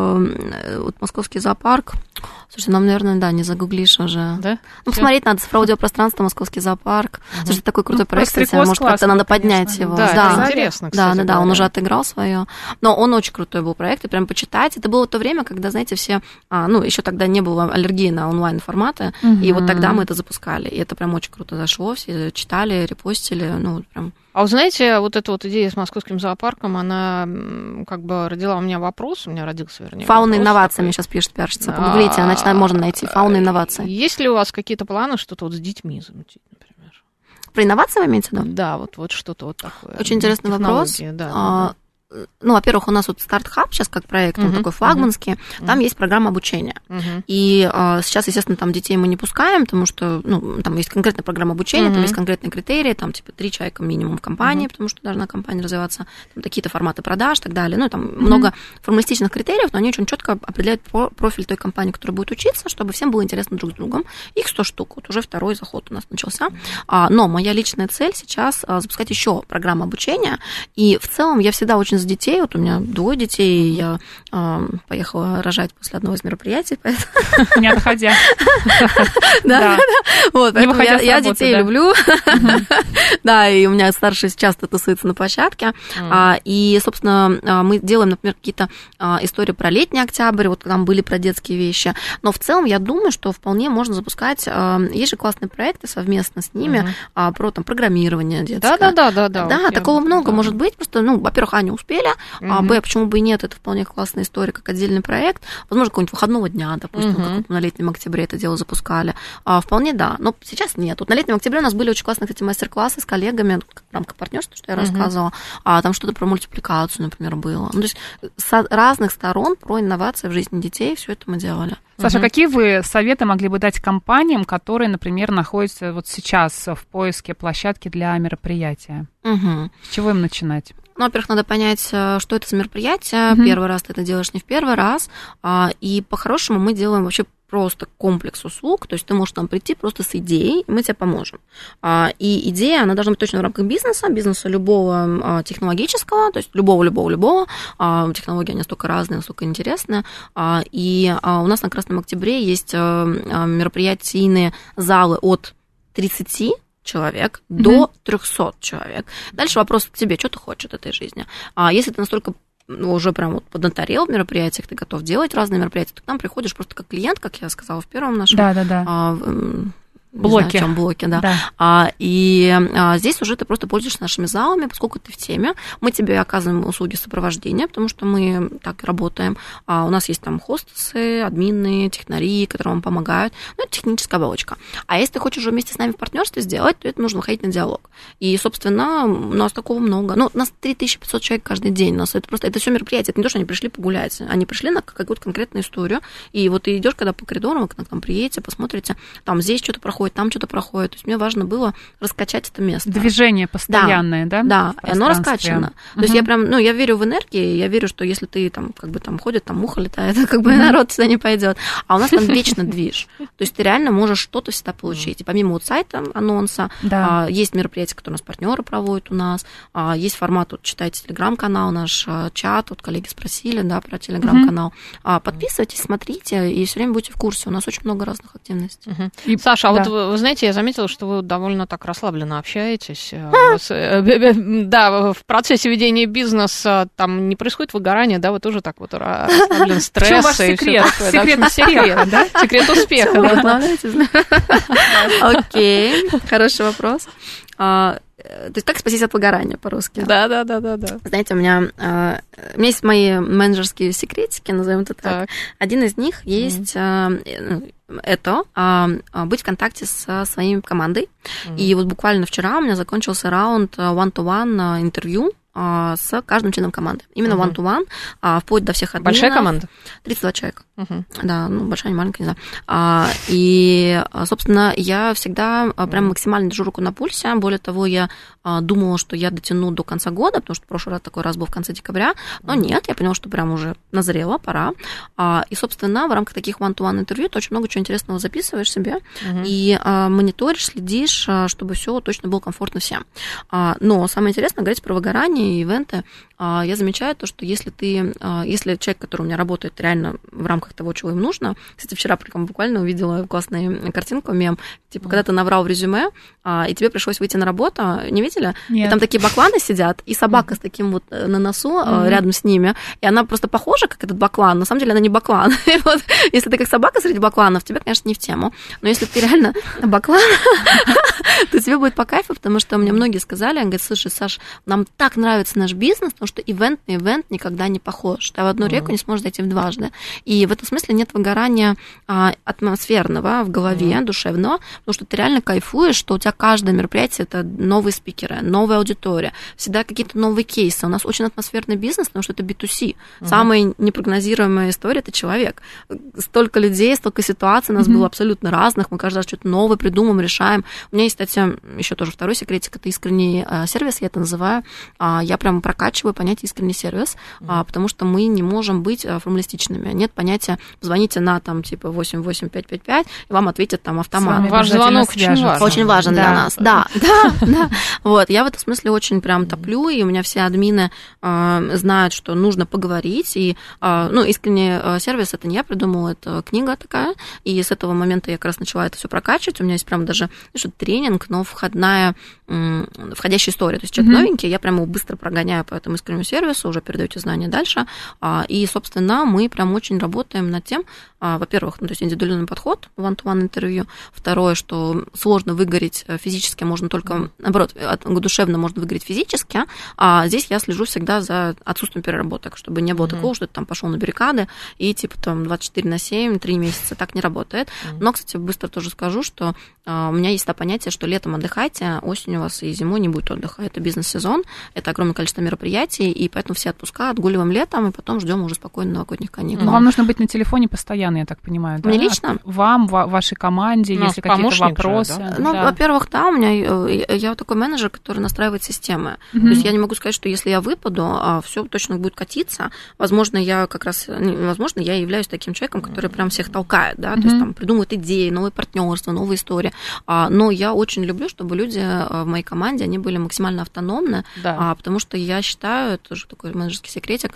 вот московский зоопарк. Слушайте, нам, наверное, да, не загуглишь уже. Да? Ну, посмотреть надо, цифровое аудиопространство, московский зоопарк. Угу. Слушайте, такой крутой ну, проект, кстати, может, как-то надо поднять конечно. его. Да, да. это интересно, кстати. Да, да, да, говоря. он уже отыграл свое. Но он очень крутой был проект, и прям почитать. Это было то время, когда, знаете, все, а, ну, еще тогда не было аллергии на онлайн-форматы, угу. и вот тогда мы это запускали. И это прям очень круто зашло, все читали, репостили, ну, прям... А вы знаете, вот эта вот идея с московским зоопарком, она как бы родила у меня вопрос, у меня родился, вернее, Фауна вопрос инновация, такой. Мне сейчас пишет пиарщица. Погуглите, а, начинаем, можно найти. Фауна инновация. Есть ли у вас какие-то планы что-то вот с детьми замутить, например? Про инновации вы имеете в виду? Да, вот, вот что-то вот такое. Очень интересный вопрос. Да, а, да. Ну, во-первых, у нас вот старт-хаб сейчас как проект, он uh-huh, такой флагманский, uh-huh. там есть программа обучения. Uh-huh. И а, сейчас, естественно, там детей мы не пускаем, потому что, ну, там есть конкретная программа обучения, uh-huh. там есть конкретные критерии, там, типа, три человека минимум в компании, uh-huh. потому что должна компания развиваться, там такие-то форматы продаж и так далее. Ну, там uh-huh. много формалистичных критериев, но они очень четко определяют профиль той компании, которая будет учиться, чтобы всем было интересно друг с другом. Их сто штук, вот уже второй заход у нас начался. А, но моя личная цель сейчас а, запускать еще программу обучения, и в целом я всегда очень за детей, вот у меня двое детей, я э, поехала рожать после одного из мероприятий. Не отходя. Да, вот, поэтому я детей люблю. Да, и у меня старший часто тусуется на площадке. И, собственно, мы делаем, например, какие-то истории про летний октябрь, вот там были про детские вещи. Но в целом я думаю, что вполне можно запускать, есть же классные проекты совместно с ними про там программирование детское. Да-да-да. Да, такого много может быть. Просто, ну, во-первых, они успели, а Б, почему бы и нет, это вполне классная история, как отдельный проект. Возможно, какого-нибудь выходного дня, допустим, uh-huh. как на летнем октябре это дело запускали. А, вполне да, но сейчас нет. Вот на летнем октябре у нас были очень классные, кстати, мастер-классы с коллегами, в рамках партнерства, что я uh-huh. рассказывала. А там что-то про мультипликацию, например, было. Ну, то есть с разных сторон про инновации в жизни детей все это мы делали. Саша, uh-huh. какие вы советы могли бы дать компаниям, которые, например, находятся вот сейчас в поиске площадки для мероприятия? Uh-huh. С чего им начинать? Ну, во-первых, надо понять, что это за мероприятие. Mm-hmm. Первый раз ты это делаешь не в первый раз. И по-хорошему мы делаем вообще просто комплекс услуг, то есть ты можешь там прийти просто с идеей, и мы тебе поможем. И идея, она должна быть точно в рамках бизнеса, бизнеса любого технологического, то есть любого-любого-любого. Технологии, они настолько разные, настолько интересные. И у нас на Красном Октябре есть мероприятийные залы от тридцати человек mm-hmm. до трехсот человек. Дальше вопрос к тебе, что ты хочешь от этой жизни. А если ты настолько уже прям вот поднаторел в мероприятиях, ты готов делать разные мероприятия, ты к нам приходишь просто как клиент, как я сказала в первом нашем... Да, да, да. А, блоки. Не знаю, в чем блоки, да. да. А, и а, здесь уже ты просто пользуешься нашими залами, поскольку ты в теме. Мы тебе оказываем услуги сопровождения, потому что мы так работаем. А, у нас есть там хостесы, админы, технари, которые вам помогают. Ну, это техническая оболочка. А если ты хочешь уже вместе с нами в партнерстве сделать, то это нужно выходить на диалог. И, собственно, у нас такого много. Ну, у нас три тысячи пятьсот человек каждый день. У нас это просто, это все мероприятие. Это не то, что они пришли погулять. Они пришли на какую-то конкретную историю. И вот ты идешь, когда по коридору, вы к нам приедете, посмотрите, там здесь что-то проходит, там что-то проходит. То есть мне важно было раскачать это место. Движение постоянное, да? Да, да, и оно раскачано. Угу. То есть я прям, ну, я верю в энергии, я верю, что если ты там, как бы там ходит, там муха летает, как бы народ сюда не пойдет. А у нас там вечно движ. То есть ты реально можешь что-то всегда получить. И помимо вот сайта, анонса, да. есть мероприятия, которые у нас партнеры проводят у нас, есть формат, вот читайте телеграм-канал, наш чат, вот коллеги спросили, да, про телеграм-канал. Угу. Подписывайтесь, смотрите, и все время будете в курсе. У нас очень много разных активностей. Угу. И, Саша, а да. вот вы, вы знаете, я заметила, что вы довольно так расслабленно общаетесь. Да, в процессе ведения бизнеса там не происходит выгорание, да, вы тоже так вот расслаблен, стресс и все такое. Секрет успеха, да? Секрет успеха. Окей, хороший вопрос. То есть как спастись от выгорания по-русски? Да, да, да, да, да. Знаете, у меня, э, у меня есть мои менеджерские секретики, назовем это так. так. Один из них есть mm-hmm. э, это э, быть в контакте со своей командой. Mm-hmm. И вот буквально вчера у меня закончился раунд one-to-one интервью с каждым членом команды. Именно uh-huh. one-to-one, а, вплоть до всех админов. Большая команда? тридцать два человека. Uh-huh. Да, ну, большая, не маленькая, не знаю. А, и, собственно, я всегда uh-huh. прям максимально держу руку на пульсе. Более того, я а, думала, что я дотяну до конца года, потому что в прошлый раз такой раз был в конце декабря. Но uh-huh. нет, я поняла, что прям уже назрело, пора. А, и, собственно, в рамках таких one-to-one интервью ты очень много чего интересного записываешь себе uh-huh. и а, мониторишь, следишь, чтобы все точно было комфортно всем. А, но самое интересное, говорить про выгорание и ивенты, я замечаю то, что если ты, если человек, который у меня работает реально в рамках того, чего им нужно, кстати, вчера прям буквально увидела классную картинку, мем, типа, mm. когда ты наврал в резюме, и тебе пришлось выйти на работу, не видели? Нет. И там такие бакланы сидят, и собака mm. с таким вот на носу mm. рядом с ними, и она просто похожа, как этот баклан, на самом деле она не баклан. И вот, если ты как собака среди бакланов, тебе, конечно, не в тему, но если ты реально баклан, то тебе будет по кайфу, потому что мне многие сказали, они говорят, слушай, Саш, нам так нравится наш бизнес, потому что ивент на ивент никогда не похож. Ты в одну реку не сможешь зайти в дважды. И в этом смысле нет выгорания а, атмосферного в голове, mm-hmm. душевного, потому что ты реально кайфуешь, что у тебя каждое мероприятие – это новые спикеры, новая аудитория, всегда какие-то новые кейсы. У нас очень атмосферный бизнес, потому что это би ту си. Mm-hmm. Самая непрогнозируемая история – это человек. Столько людей, столько ситуаций у нас mm-hmm. было абсолютно разных, мы каждый раз что-то новое придумаем, решаем. У меня есть, кстати, еще тоже второй секретик – это искренний сервис, я это называю. Я прям прокачиваю понятие искренний сервис, mm-hmm. потому что мы не можем быть формалистичными. Нет понятия, позвоните на там типа восемь восемь пять пять пять, и вам ответят там автомат. Ваш звонок очень важен. Очень важен да. для нас. Да, да, да. Вот, я в этом смысле очень прям топлю, и у меня все админы э, знают, что нужно поговорить, и, э, ну, искренний сервис, это не я придумала, это книга такая, и с этого момента я как раз начала это все прокачивать. У меня есть прям даже, знаешь, тренинг, но входная, э, входящая история. То есть человек mm-hmm. новенький, я прям его быстро прогоняю по этому искреннему сервису, уже передаете знания дальше. И, собственно, мы прям очень работаем над тем, во-первых, ну, то есть индивидуальный подход, one-to-one интервью. Второе, что сложно выгореть физически, можно только, наоборот, душевно можно выгореть физически. А здесь я слежу всегда за отсутствием переработок, чтобы не было mm-hmm. такого, что ты там пошел на баррикады и типа там двадцать четыре на семь, три месяца, так не работает. Mm-hmm. Но, кстати, быстро тоже скажу, что у меня есть то понятие, что летом отдыхайте, осенью у вас и зимой не будет отдыха. Это бизнес-сезон, это огромное количество мероприятий, и поэтому все отпуска отгуливаем летом, и потом ждем уже спокойно новогодних каникул. Вам нужно быть на телефоне постоянно, я так понимаю, да? Мне лично? Вам, ва- вашей команде, ну, если какие-то вопросы. Же, да? Ну, да. во-первых, да, у меня я, я вот такой менеджер, который настраивает системы. Mm-hmm. То есть я не могу сказать, что если я выпаду, а все точно будет катиться. Возможно, я как раз, возможно, я являюсь таким человеком, который прям всех толкает, да, mm-hmm. то есть там придумывает идеи, новые партнерства, новые истории. Но я очень люблю, чтобы люди в моей команде, они были максимально автономны, да. потому что я считаю, это тоже такой менеджерский секретик,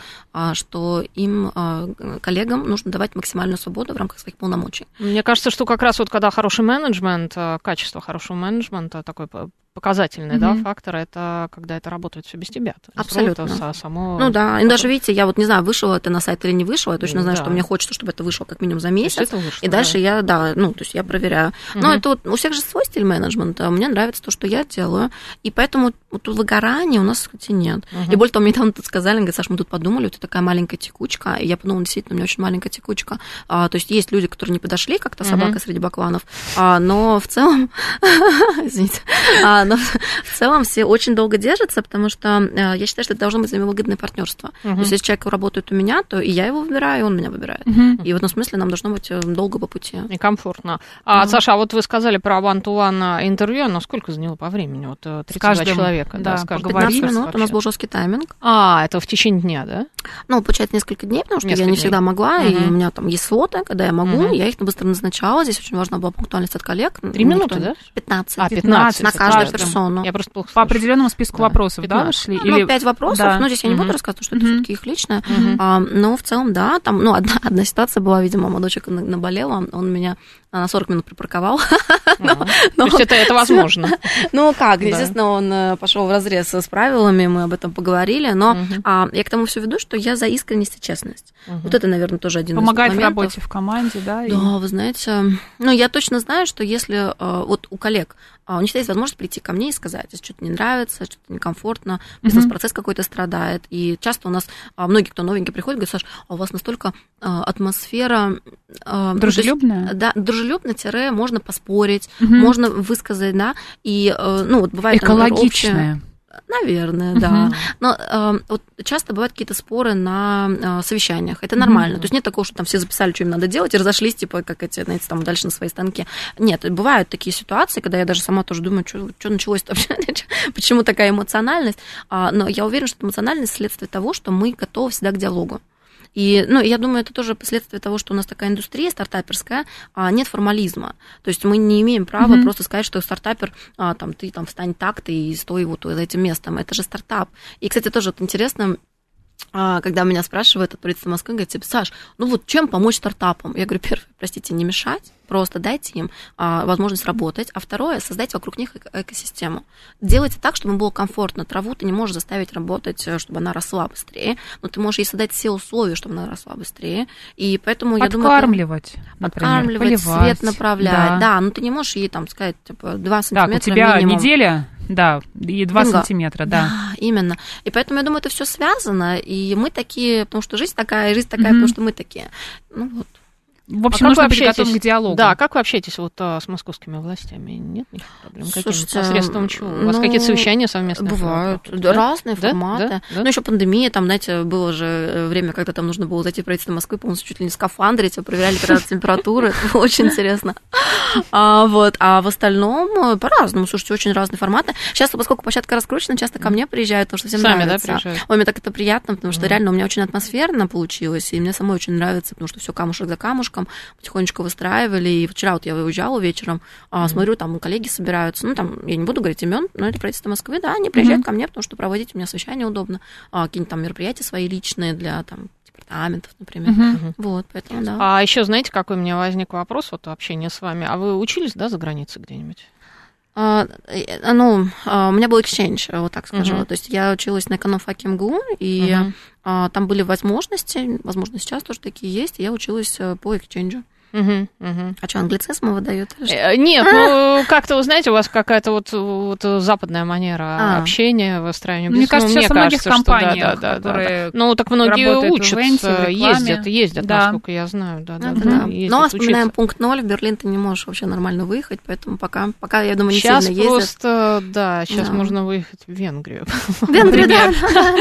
что им, коллегам, нужно давать максимальную свободу в рамках своих полномочий. Мне кажется, что как раз вот когда хороший менеджмент, качество хорошего менеджмента, такой показательный, mm-hmm. да, фактор, это когда это работает все без тебя. Абсолютно. Это само... Ну да, и даже, видите, я вот не знаю, вышло это на сайт или не вышло, я точно знаю, да. что мне хочется, чтобы это вышло как минимум за месяц, вышло, и дальше да. я, да, ну, то есть я проверяю. Mm-hmm. Но это вот, у всех же свой стиль менеджмента, мне нравится то, что я делаю, и поэтому вот выгорания у нас, кстати, нет. Mm-hmm. И более того, мне там тут сказали, говорят, Саш, мы тут подумали, у тебя такая маленькая текучка, и я подумала, действительно, у меня очень маленькая текучка. А, то есть есть люди, которые не подошли, как-то собака mm-hmm. среди бакланов, а, но в целом, извините, а, но в целом все очень долго держатся, потому что а, я считаю, что это должно быть взаимовыгодное партнерство. Mm-hmm. То есть если человек работает у меня, то и я его выбираю, и он меня выбирает. Mm-hmm. И в этом смысле нам должно быть долго по пути. И комфортно. А, mm-hmm. Саша, а вот вы сказали про one-to-one интервью, но сколько заняло по времени? Вот тридцать два человека. Да, да, пятнадцать минут, вообще. У нас был жесткий тайминг. А, это в течение дня, да? Ну, получается, несколько дней, потому что несколько я не дней. всегда могла, uh-huh. и у меня там есть слоты, когда я могу, uh-huh. я их быстро назначала. Здесь очень важна была пунктуальность от коллег. Три минуты, да? пятнадцать. А, пятнадцать. На каждую персону. Я просто по определенному списку да. вопросов, пятнадцать. Да, вышли? Ну, Или... пять вопросов, да. но здесь я не uh-huh. буду рассказывать, что uh-huh. это все-таки их личное. Uh-huh. А, но в целом, да, там, ну, одна, одна ситуация была, видимо, молодой человек наболел, он меня на сорок минут припарковал. То есть это, это возможно. Ну как, естественно, он пошел вразрез с правилами, мы об этом поговорили, но я к тому все веду, что я за искренность и честность. Вот это, наверное, тоже один из моментов. Помогает в работе в команде, да? Да, вы знаете, ну я точно знаю, что если вот у коллег, у них есть возможность прийти ко мне и сказать, если что-то не нравится, что-то некомфортно, бизнес-процесс какой-то страдает, и часто у нас многие, кто новенький приходит, говорят, Саш, а у вас настолько атмосфера... Дружелюбная? Да, дружелюбно, можно поспорить, угу. можно высказать, да, и, ну, вот бывает... Экологичная. Там, наверное, угу. да. Но э, вот часто бывают какие-то споры на э, совещаниях. Это нормально. Угу. То есть нет такого, что там все записали, что им надо делать, и разошлись, типа, как эти, знаете, там дальше на свои станки. Нет, бывают такие ситуации, когда я даже сама тоже думаю, что, что началось-то вообще, почему такая эмоциональность. А, но я уверена, что эмоциональность следствие того, что мы готовы всегда к диалогу. И, ну, я думаю, это тоже последствие того, что у нас такая индустрия стартаперская, а нет формализма. То есть мы не имеем права mm-hmm. просто сказать, что стартапер, а, там, ты там встань так-то и стой вот за этим местом. Это же стартап. И, кстати, тоже вот интересно, когда меня спрашивают от правительства Москвы, говорят, типа, Саш, ну вот чем помочь стартапам? Я говорю, первое, простите, не мешать, просто дайте им а, возможность работать, а второе, создайте вокруг них эко- экосистему. Делайте так, чтобы им было комфортно. Траву ты не можешь заставить работать, чтобы она росла быстрее, но ты можешь ей создать все условия, чтобы она росла быстрее. И поэтому я думаю... Подкармливать, например, Подкармливать, поливать. Свет направлять. Да. да, но ты не можешь ей там сказать, типа, два сантиметра Так, у тебя минимум. Неделя... Да, и два сантиметра, да. Да, именно. И поэтому я думаю, это все связано, и мы такие, потому что жизнь такая, жизнь такая, mm-hmm. потому что мы такие. Ну вот. В общем, а нужно быть готовым к диалогу. Да, как вы общаетесь вот а, с московскими властями? Нет никаких проблем? Слушайте, посредством чего? У вас ну, какие-то совещания совместные? Бывают. Да? Разные да? форматы. Да? Да? Ну, еще пандемия, там, знаете, было же время, когда там нужно было зайти в правительство Москвы, полностью чуть ли не скафандрить, проверяли температуру. Это было очень интересно. А, вот. А в остальном по-разному. Слушайте, очень разные форматы. Сейчас, поскольку площадка раскручена, часто ко мне приезжают, потому что всем Сами, нравится. Да, приезжают? Ой, мне так это приятно, потому что реально у меня очень атмосферно получилось, и мне самой очень нравится, потому что все камушек за камушком, потихонечку выстраивали. И вчера вот я выезжала вечером, mm-hmm. смотрю, там коллеги собираются. Ну, там, я не буду говорить имен, но это правительство Москвы, да, они приезжают mm-hmm. ко мне, потому что проводить у меня совещание удобно. А, какие-нибудь там мероприятия свои личные для там департаментов, например. Mm-hmm. Вот, поэтому, да. А еще, знаете, какой у меня возник вопрос, вот общение с вами. А вы учились, да, за границей где-нибудь? Uh, ну, uh, у меня был exchange, вот так скажу. Uh-huh. То есть я училась на экономфаке МГУ, и uh-huh. uh, там были возможности, возможно, сейчас тоже такие есть, и я училась по эксченджу. Угу, угу. А что, англицизмы выдают? Нет, ну, как-то, вы знаете, у вас какая-то вот, вот западная манера а. общения, выстраивания бизнеса. Мне кажется, ну, сейчас мне во многих кажется, компаниях, что, да, да, которые да, да. Ну, так многие учатся, Венте, ездят, ездят, да. насколько я знаю. Да, да, да, да. Да. Но вспоминаем учиться. Пункт ноль, в Берлин ты не можешь вообще нормально выехать, поэтому пока, пока я думаю, не сейчас сильно ездят. Сейчас просто, да, сейчас да. можно выехать в Венгрию. Венгрию, да.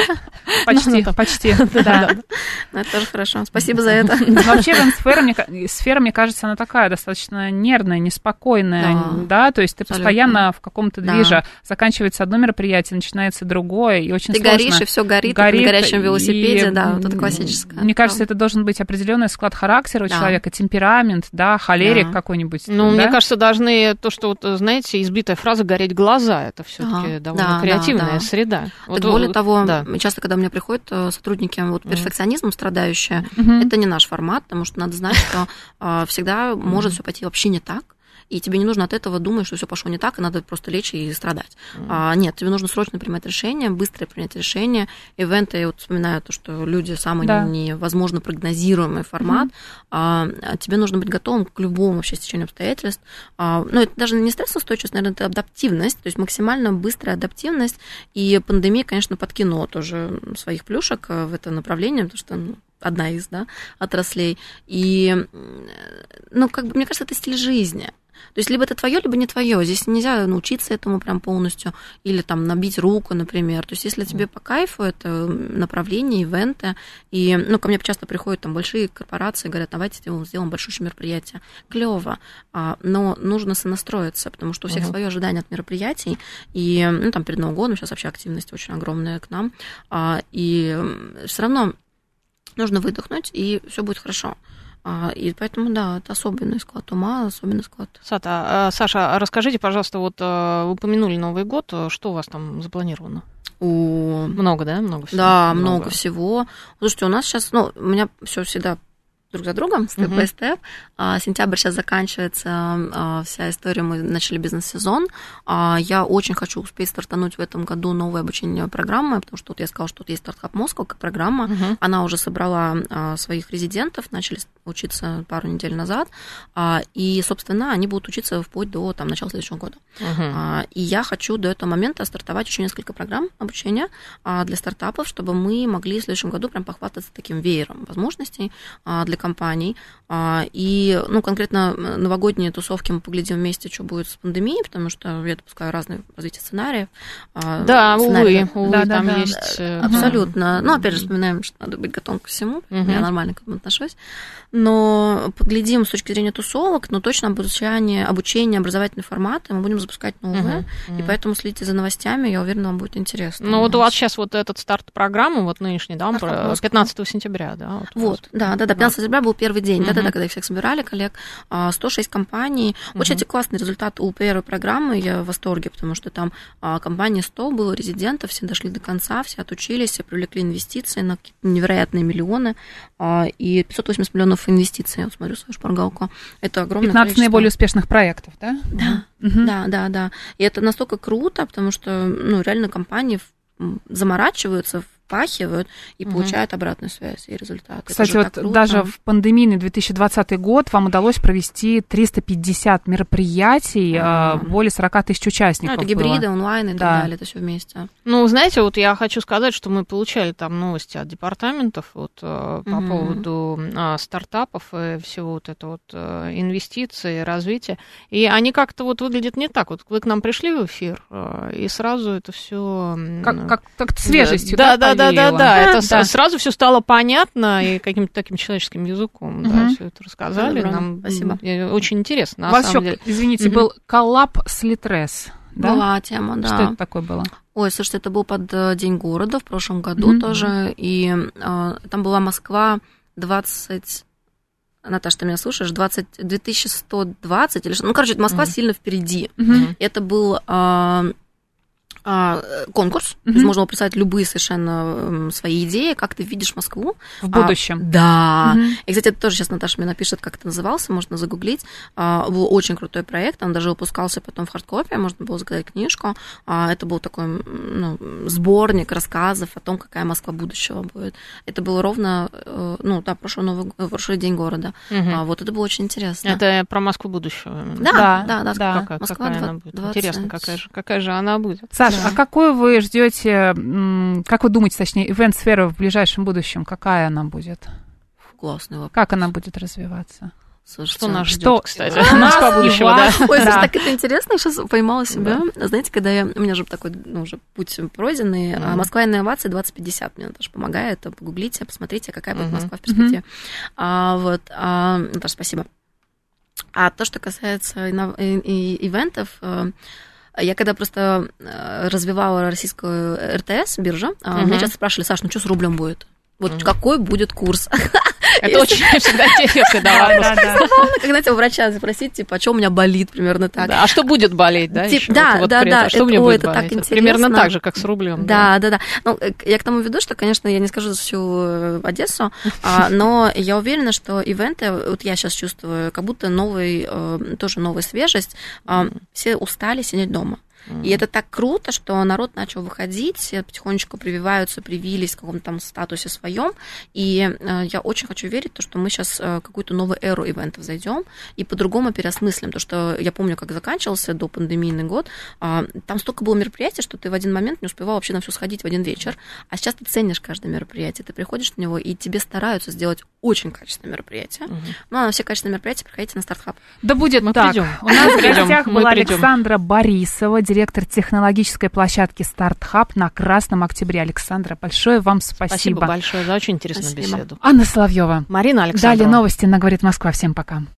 Почти, почти, да. Это тоже хорошо, спасибо за это. Вообще, сфера, мне кажется, она такая, достаточно нервная, неспокойная, да, да? То есть ты абсолютно. Постоянно в каком-то движе, да. заканчивается одно мероприятие, начинается другое, и очень ты сложно. Ты горишь, и все горит, горит на горящем велосипеде, и, да, вот это классическое. Мне кажется, это должен быть определенный склад характера у да. человека, темперамент, да, холерик да. какой-нибудь. Ну, да? мне кажется, должны, то, что, вот, знаете, избитая фраза «гореть глаза», это все-таки да. довольно да, креативная да, да. среда. Так вот, более вот, того, да. часто, когда у меня приходят сотрудники вот, перфекционизмом страдающие, mm-hmm. это не наш формат, потому что надо знать, что всегда mm-hmm. может все пойти вообще не так. и тебе не нужно от этого думать, что все пошло не так, и надо просто лечь и страдать. Mm. А, нет, тебе нужно срочно принимать решение, быстро принять решение. Ивенты, я вот вспоминаю то, что люди самый да. невозможно прогнозируемый формат, mm. а, тебе нужно быть готовым к любому вообще стечению обстоятельств. А, ну, это даже не стрессоустойчивость, наверное, это адаптивность, то есть максимально быстрая адаптивность, и пандемия, конечно, подкинула тоже своих плюшек в это направление, потому что ну, одна из, да, отраслей. И, ну, как бы, мне кажется, это стиль жизни. То есть либо это твое, либо не твое. Здесь нельзя научиться этому прям полностью или там набить руку, например. То есть если тебе по кайфу это направление, ивенты, и, ну, ко мне часто приходят там большие корпорации, говорят, давайте сделаем большое мероприятие. Клево, но нужно сонастроиться, потому что у всех uh-huh. свое ожидание от мероприятий, и, ну, там перед Новым годом сейчас вообще активность очень огромная к нам, и все равно нужно выдохнуть, и все будет хорошо. И поэтому, да, это особенный склад ума, особенный склад. Сата, Саша, расскажите, пожалуйста, вот вы упомянули Новый год, что у вас там запланировано? У... Много, да? Много всего? Да, много, много всего. Слушайте, у нас сейчас, ну, у меня все всегда друг за другом, степ-бай-степ. Uh-huh. Сентябрь сейчас заканчивается, вся история, мы начали бизнес-сезон. Я очень хочу успеть стартануть в этом году новую обучение программы, потому что вот я сказала, что вот есть Стартап Москва как программа, uh-huh. она уже собрала своих резидентов, начали учиться пару недель назад, и, собственно, они будут учиться вплоть до там, начала следующего года. Uh-huh. И я хочу до этого момента стартовать еще несколько программ обучения для стартапов, чтобы мы могли в следующем году прям похвастаться таким веером возможностей для компаний. И, ну, конкретно новогодние тусовки мы поглядим вместе, что будет с пандемией, потому что я допускаю разные развития сценариев. Да, сценарии. увы, увы, да, там да, есть... Да, абсолютно. Ну, опять же, вспоминаем, что надо быть готовым ко всему. Uh-huh. Я нормально к этому отношусь. Но поглядим с точки зрения тусовок, но точно обучение, обучение, образовательные форматы мы будем запускать новые. Uh-huh. Uh-huh. И поэтому следите за новостями, я уверена, вам будет интересно. Ну, вот у вас сейчас вот этот старт программы, вот нынешний, да, пятнадцатого сентября, да? Вот, вот да, да, да, пятнадцатого сентября был первый день, uh-huh. да-да-да, когда их всех собирали, коллег, сто шесть компаний. Uh-huh. Очень классный результат у первой программы, я в восторге, потому что там компания сто было резидентов, все дошли до конца, все отучились, все привлекли инвестиции на невероятные миллионы, и пятьсот восемьдесят миллионов инвестиций, я вот смотрю свою шпаргалку. Это огромное пятнадцать количество. Наиболее успешных проектов, да? Да, uh-huh. да, да, да. И это настолько круто, потому что, ну, реально компании заморачиваются, впахивают и угу. получают обратную связь и результаты. Кстати, вот даже в пандемийный две тысячи двадцатый год вам удалось провести триста пятьдесят мероприятий, mm. более сорок тысяч участников. Ну, это гибриды, было. онлайн и да. так далее, это все вместе. Ну, знаете, вот я хочу сказать, что мы получали там новости от департаментов вот, по mm-hmm. поводу а, стартапов и всего вот это вот а, инвестиций, развития, и они как-то вот выглядят не так. Вот вы к нам пришли в эфир, а, и сразу это все как, как, как свежестью, да, да, да, да, да, да, это да. сразу все стало понятно и каким-то таким человеческим языком, угу. да, все это рассказали. Добро. Нам Спасибо. Очень интересно. У вас еще, извините, угу. был коллаб с Литрес, да? Была тема, да. Что это такое было? Ой, слушайте, это был под День города в прошлом году mm-hmm. тоже, и э, там была Москва двадцать... Наташа, ты меня слушаешь? двадцать, две тысячи сто двадцать или что? Ну, короче, Москва mm-hmm. сильно впереди. Mm-hmm. Это был... Э, конкурс, mm-hmm. то есть можно было представить любые совершенно свои идеи, как ты видишь Москву. В будущем. А, да. Mm-hmm. И, кстати, это тоже сейчас Наташа мне напишет, как это назывался, можно загуглить. А, был очень крутой проект, он даже выпускался потом в хардкопе, можно было заказать книжку. А, это был такой ну, сборник рассказов о том, какая Москва будущего будет. Это было ровно, ну, да, прошлый, новый, прошлый день города. Mm-hmm. А, вот это было очень интересно. Это про Москву будущего. Да, да, да. да, да. Какая, Москва какая она будет? двадцать... Интересно, какая же, какая же она будет. Саша, да. а какой вы ждете, как вы думаете, точнее, ивент-сфера в ближайшем будущем, какая она будет? Классный вопрос. Как она будет развиваться? Слушайте, что нас ждет, что, кстати, Москва будущего, да. Ой, слушай, так это интересно, я сейчас поймала себя. Да. Знаете, когда я, у меня же такой, ну, уже путь пройденный, mm-hmm. Москва инновации двадцать пятьдесят мне даже помогает, погуглите, посмотрите, какая будет mm-hmm. Москва в перспективе. Mm-hmm. А, вот, а, Наташа, спасибо. А то, что касается инов... и, и, ивентов, я когда просто развивала российскую эр тэ эс, биржу, mm-hmm. меня часто спрашивали: Саш, ну что с рублем будет? Вот mm-hmm. какой будет курс? Это очень всегда интересно, да. Забавно, когда тебя у врача запросить, типа, а что у меня болит, примерно так. А что будет болеть, да? Да, да, да. Что мне будет болеть? Примерно так же, как с рублем. Да, да, да. Ну, я к тому веду, что, конечно, я не скажу за всю Одессу, но я уверена, что ивенты, вот я сейчас чувствую, как будто новый, тоже новая свежесть, все устали сидеть дома. И это так круто, что народ начал выходить, все потихонечку прививаются, привились в каком-то там статусе своем. И я очень хочу верить, что мы сейчас какую-то новую эру ивентов зайдем и по-другому переосмыслим. То, что я помню, как заканчивался до пандемийный год, там столько было мероприятий, что ты в один момент не успевал вообще на все сходить в один вечер. А сейчас ты ценишь каждое мероприятие, ты приходишь на него, и тебе стараются сделать очень качественное мероприятие. Угу. Ну, а на все качественные мероприятия приходите на Старт Хаб. Да будет мы так. Придем. У нас в гостях мы была придем. Александра Борисова, директор технологической площадки Старт Хаб на Красном Октябре. Александра, большое вам спасибо. Спасибо большое за очень интересную Спасибо. беседу. Анна Соловьева. Марина Александрова. Далее новости на «Говорит Москва». Всем пока.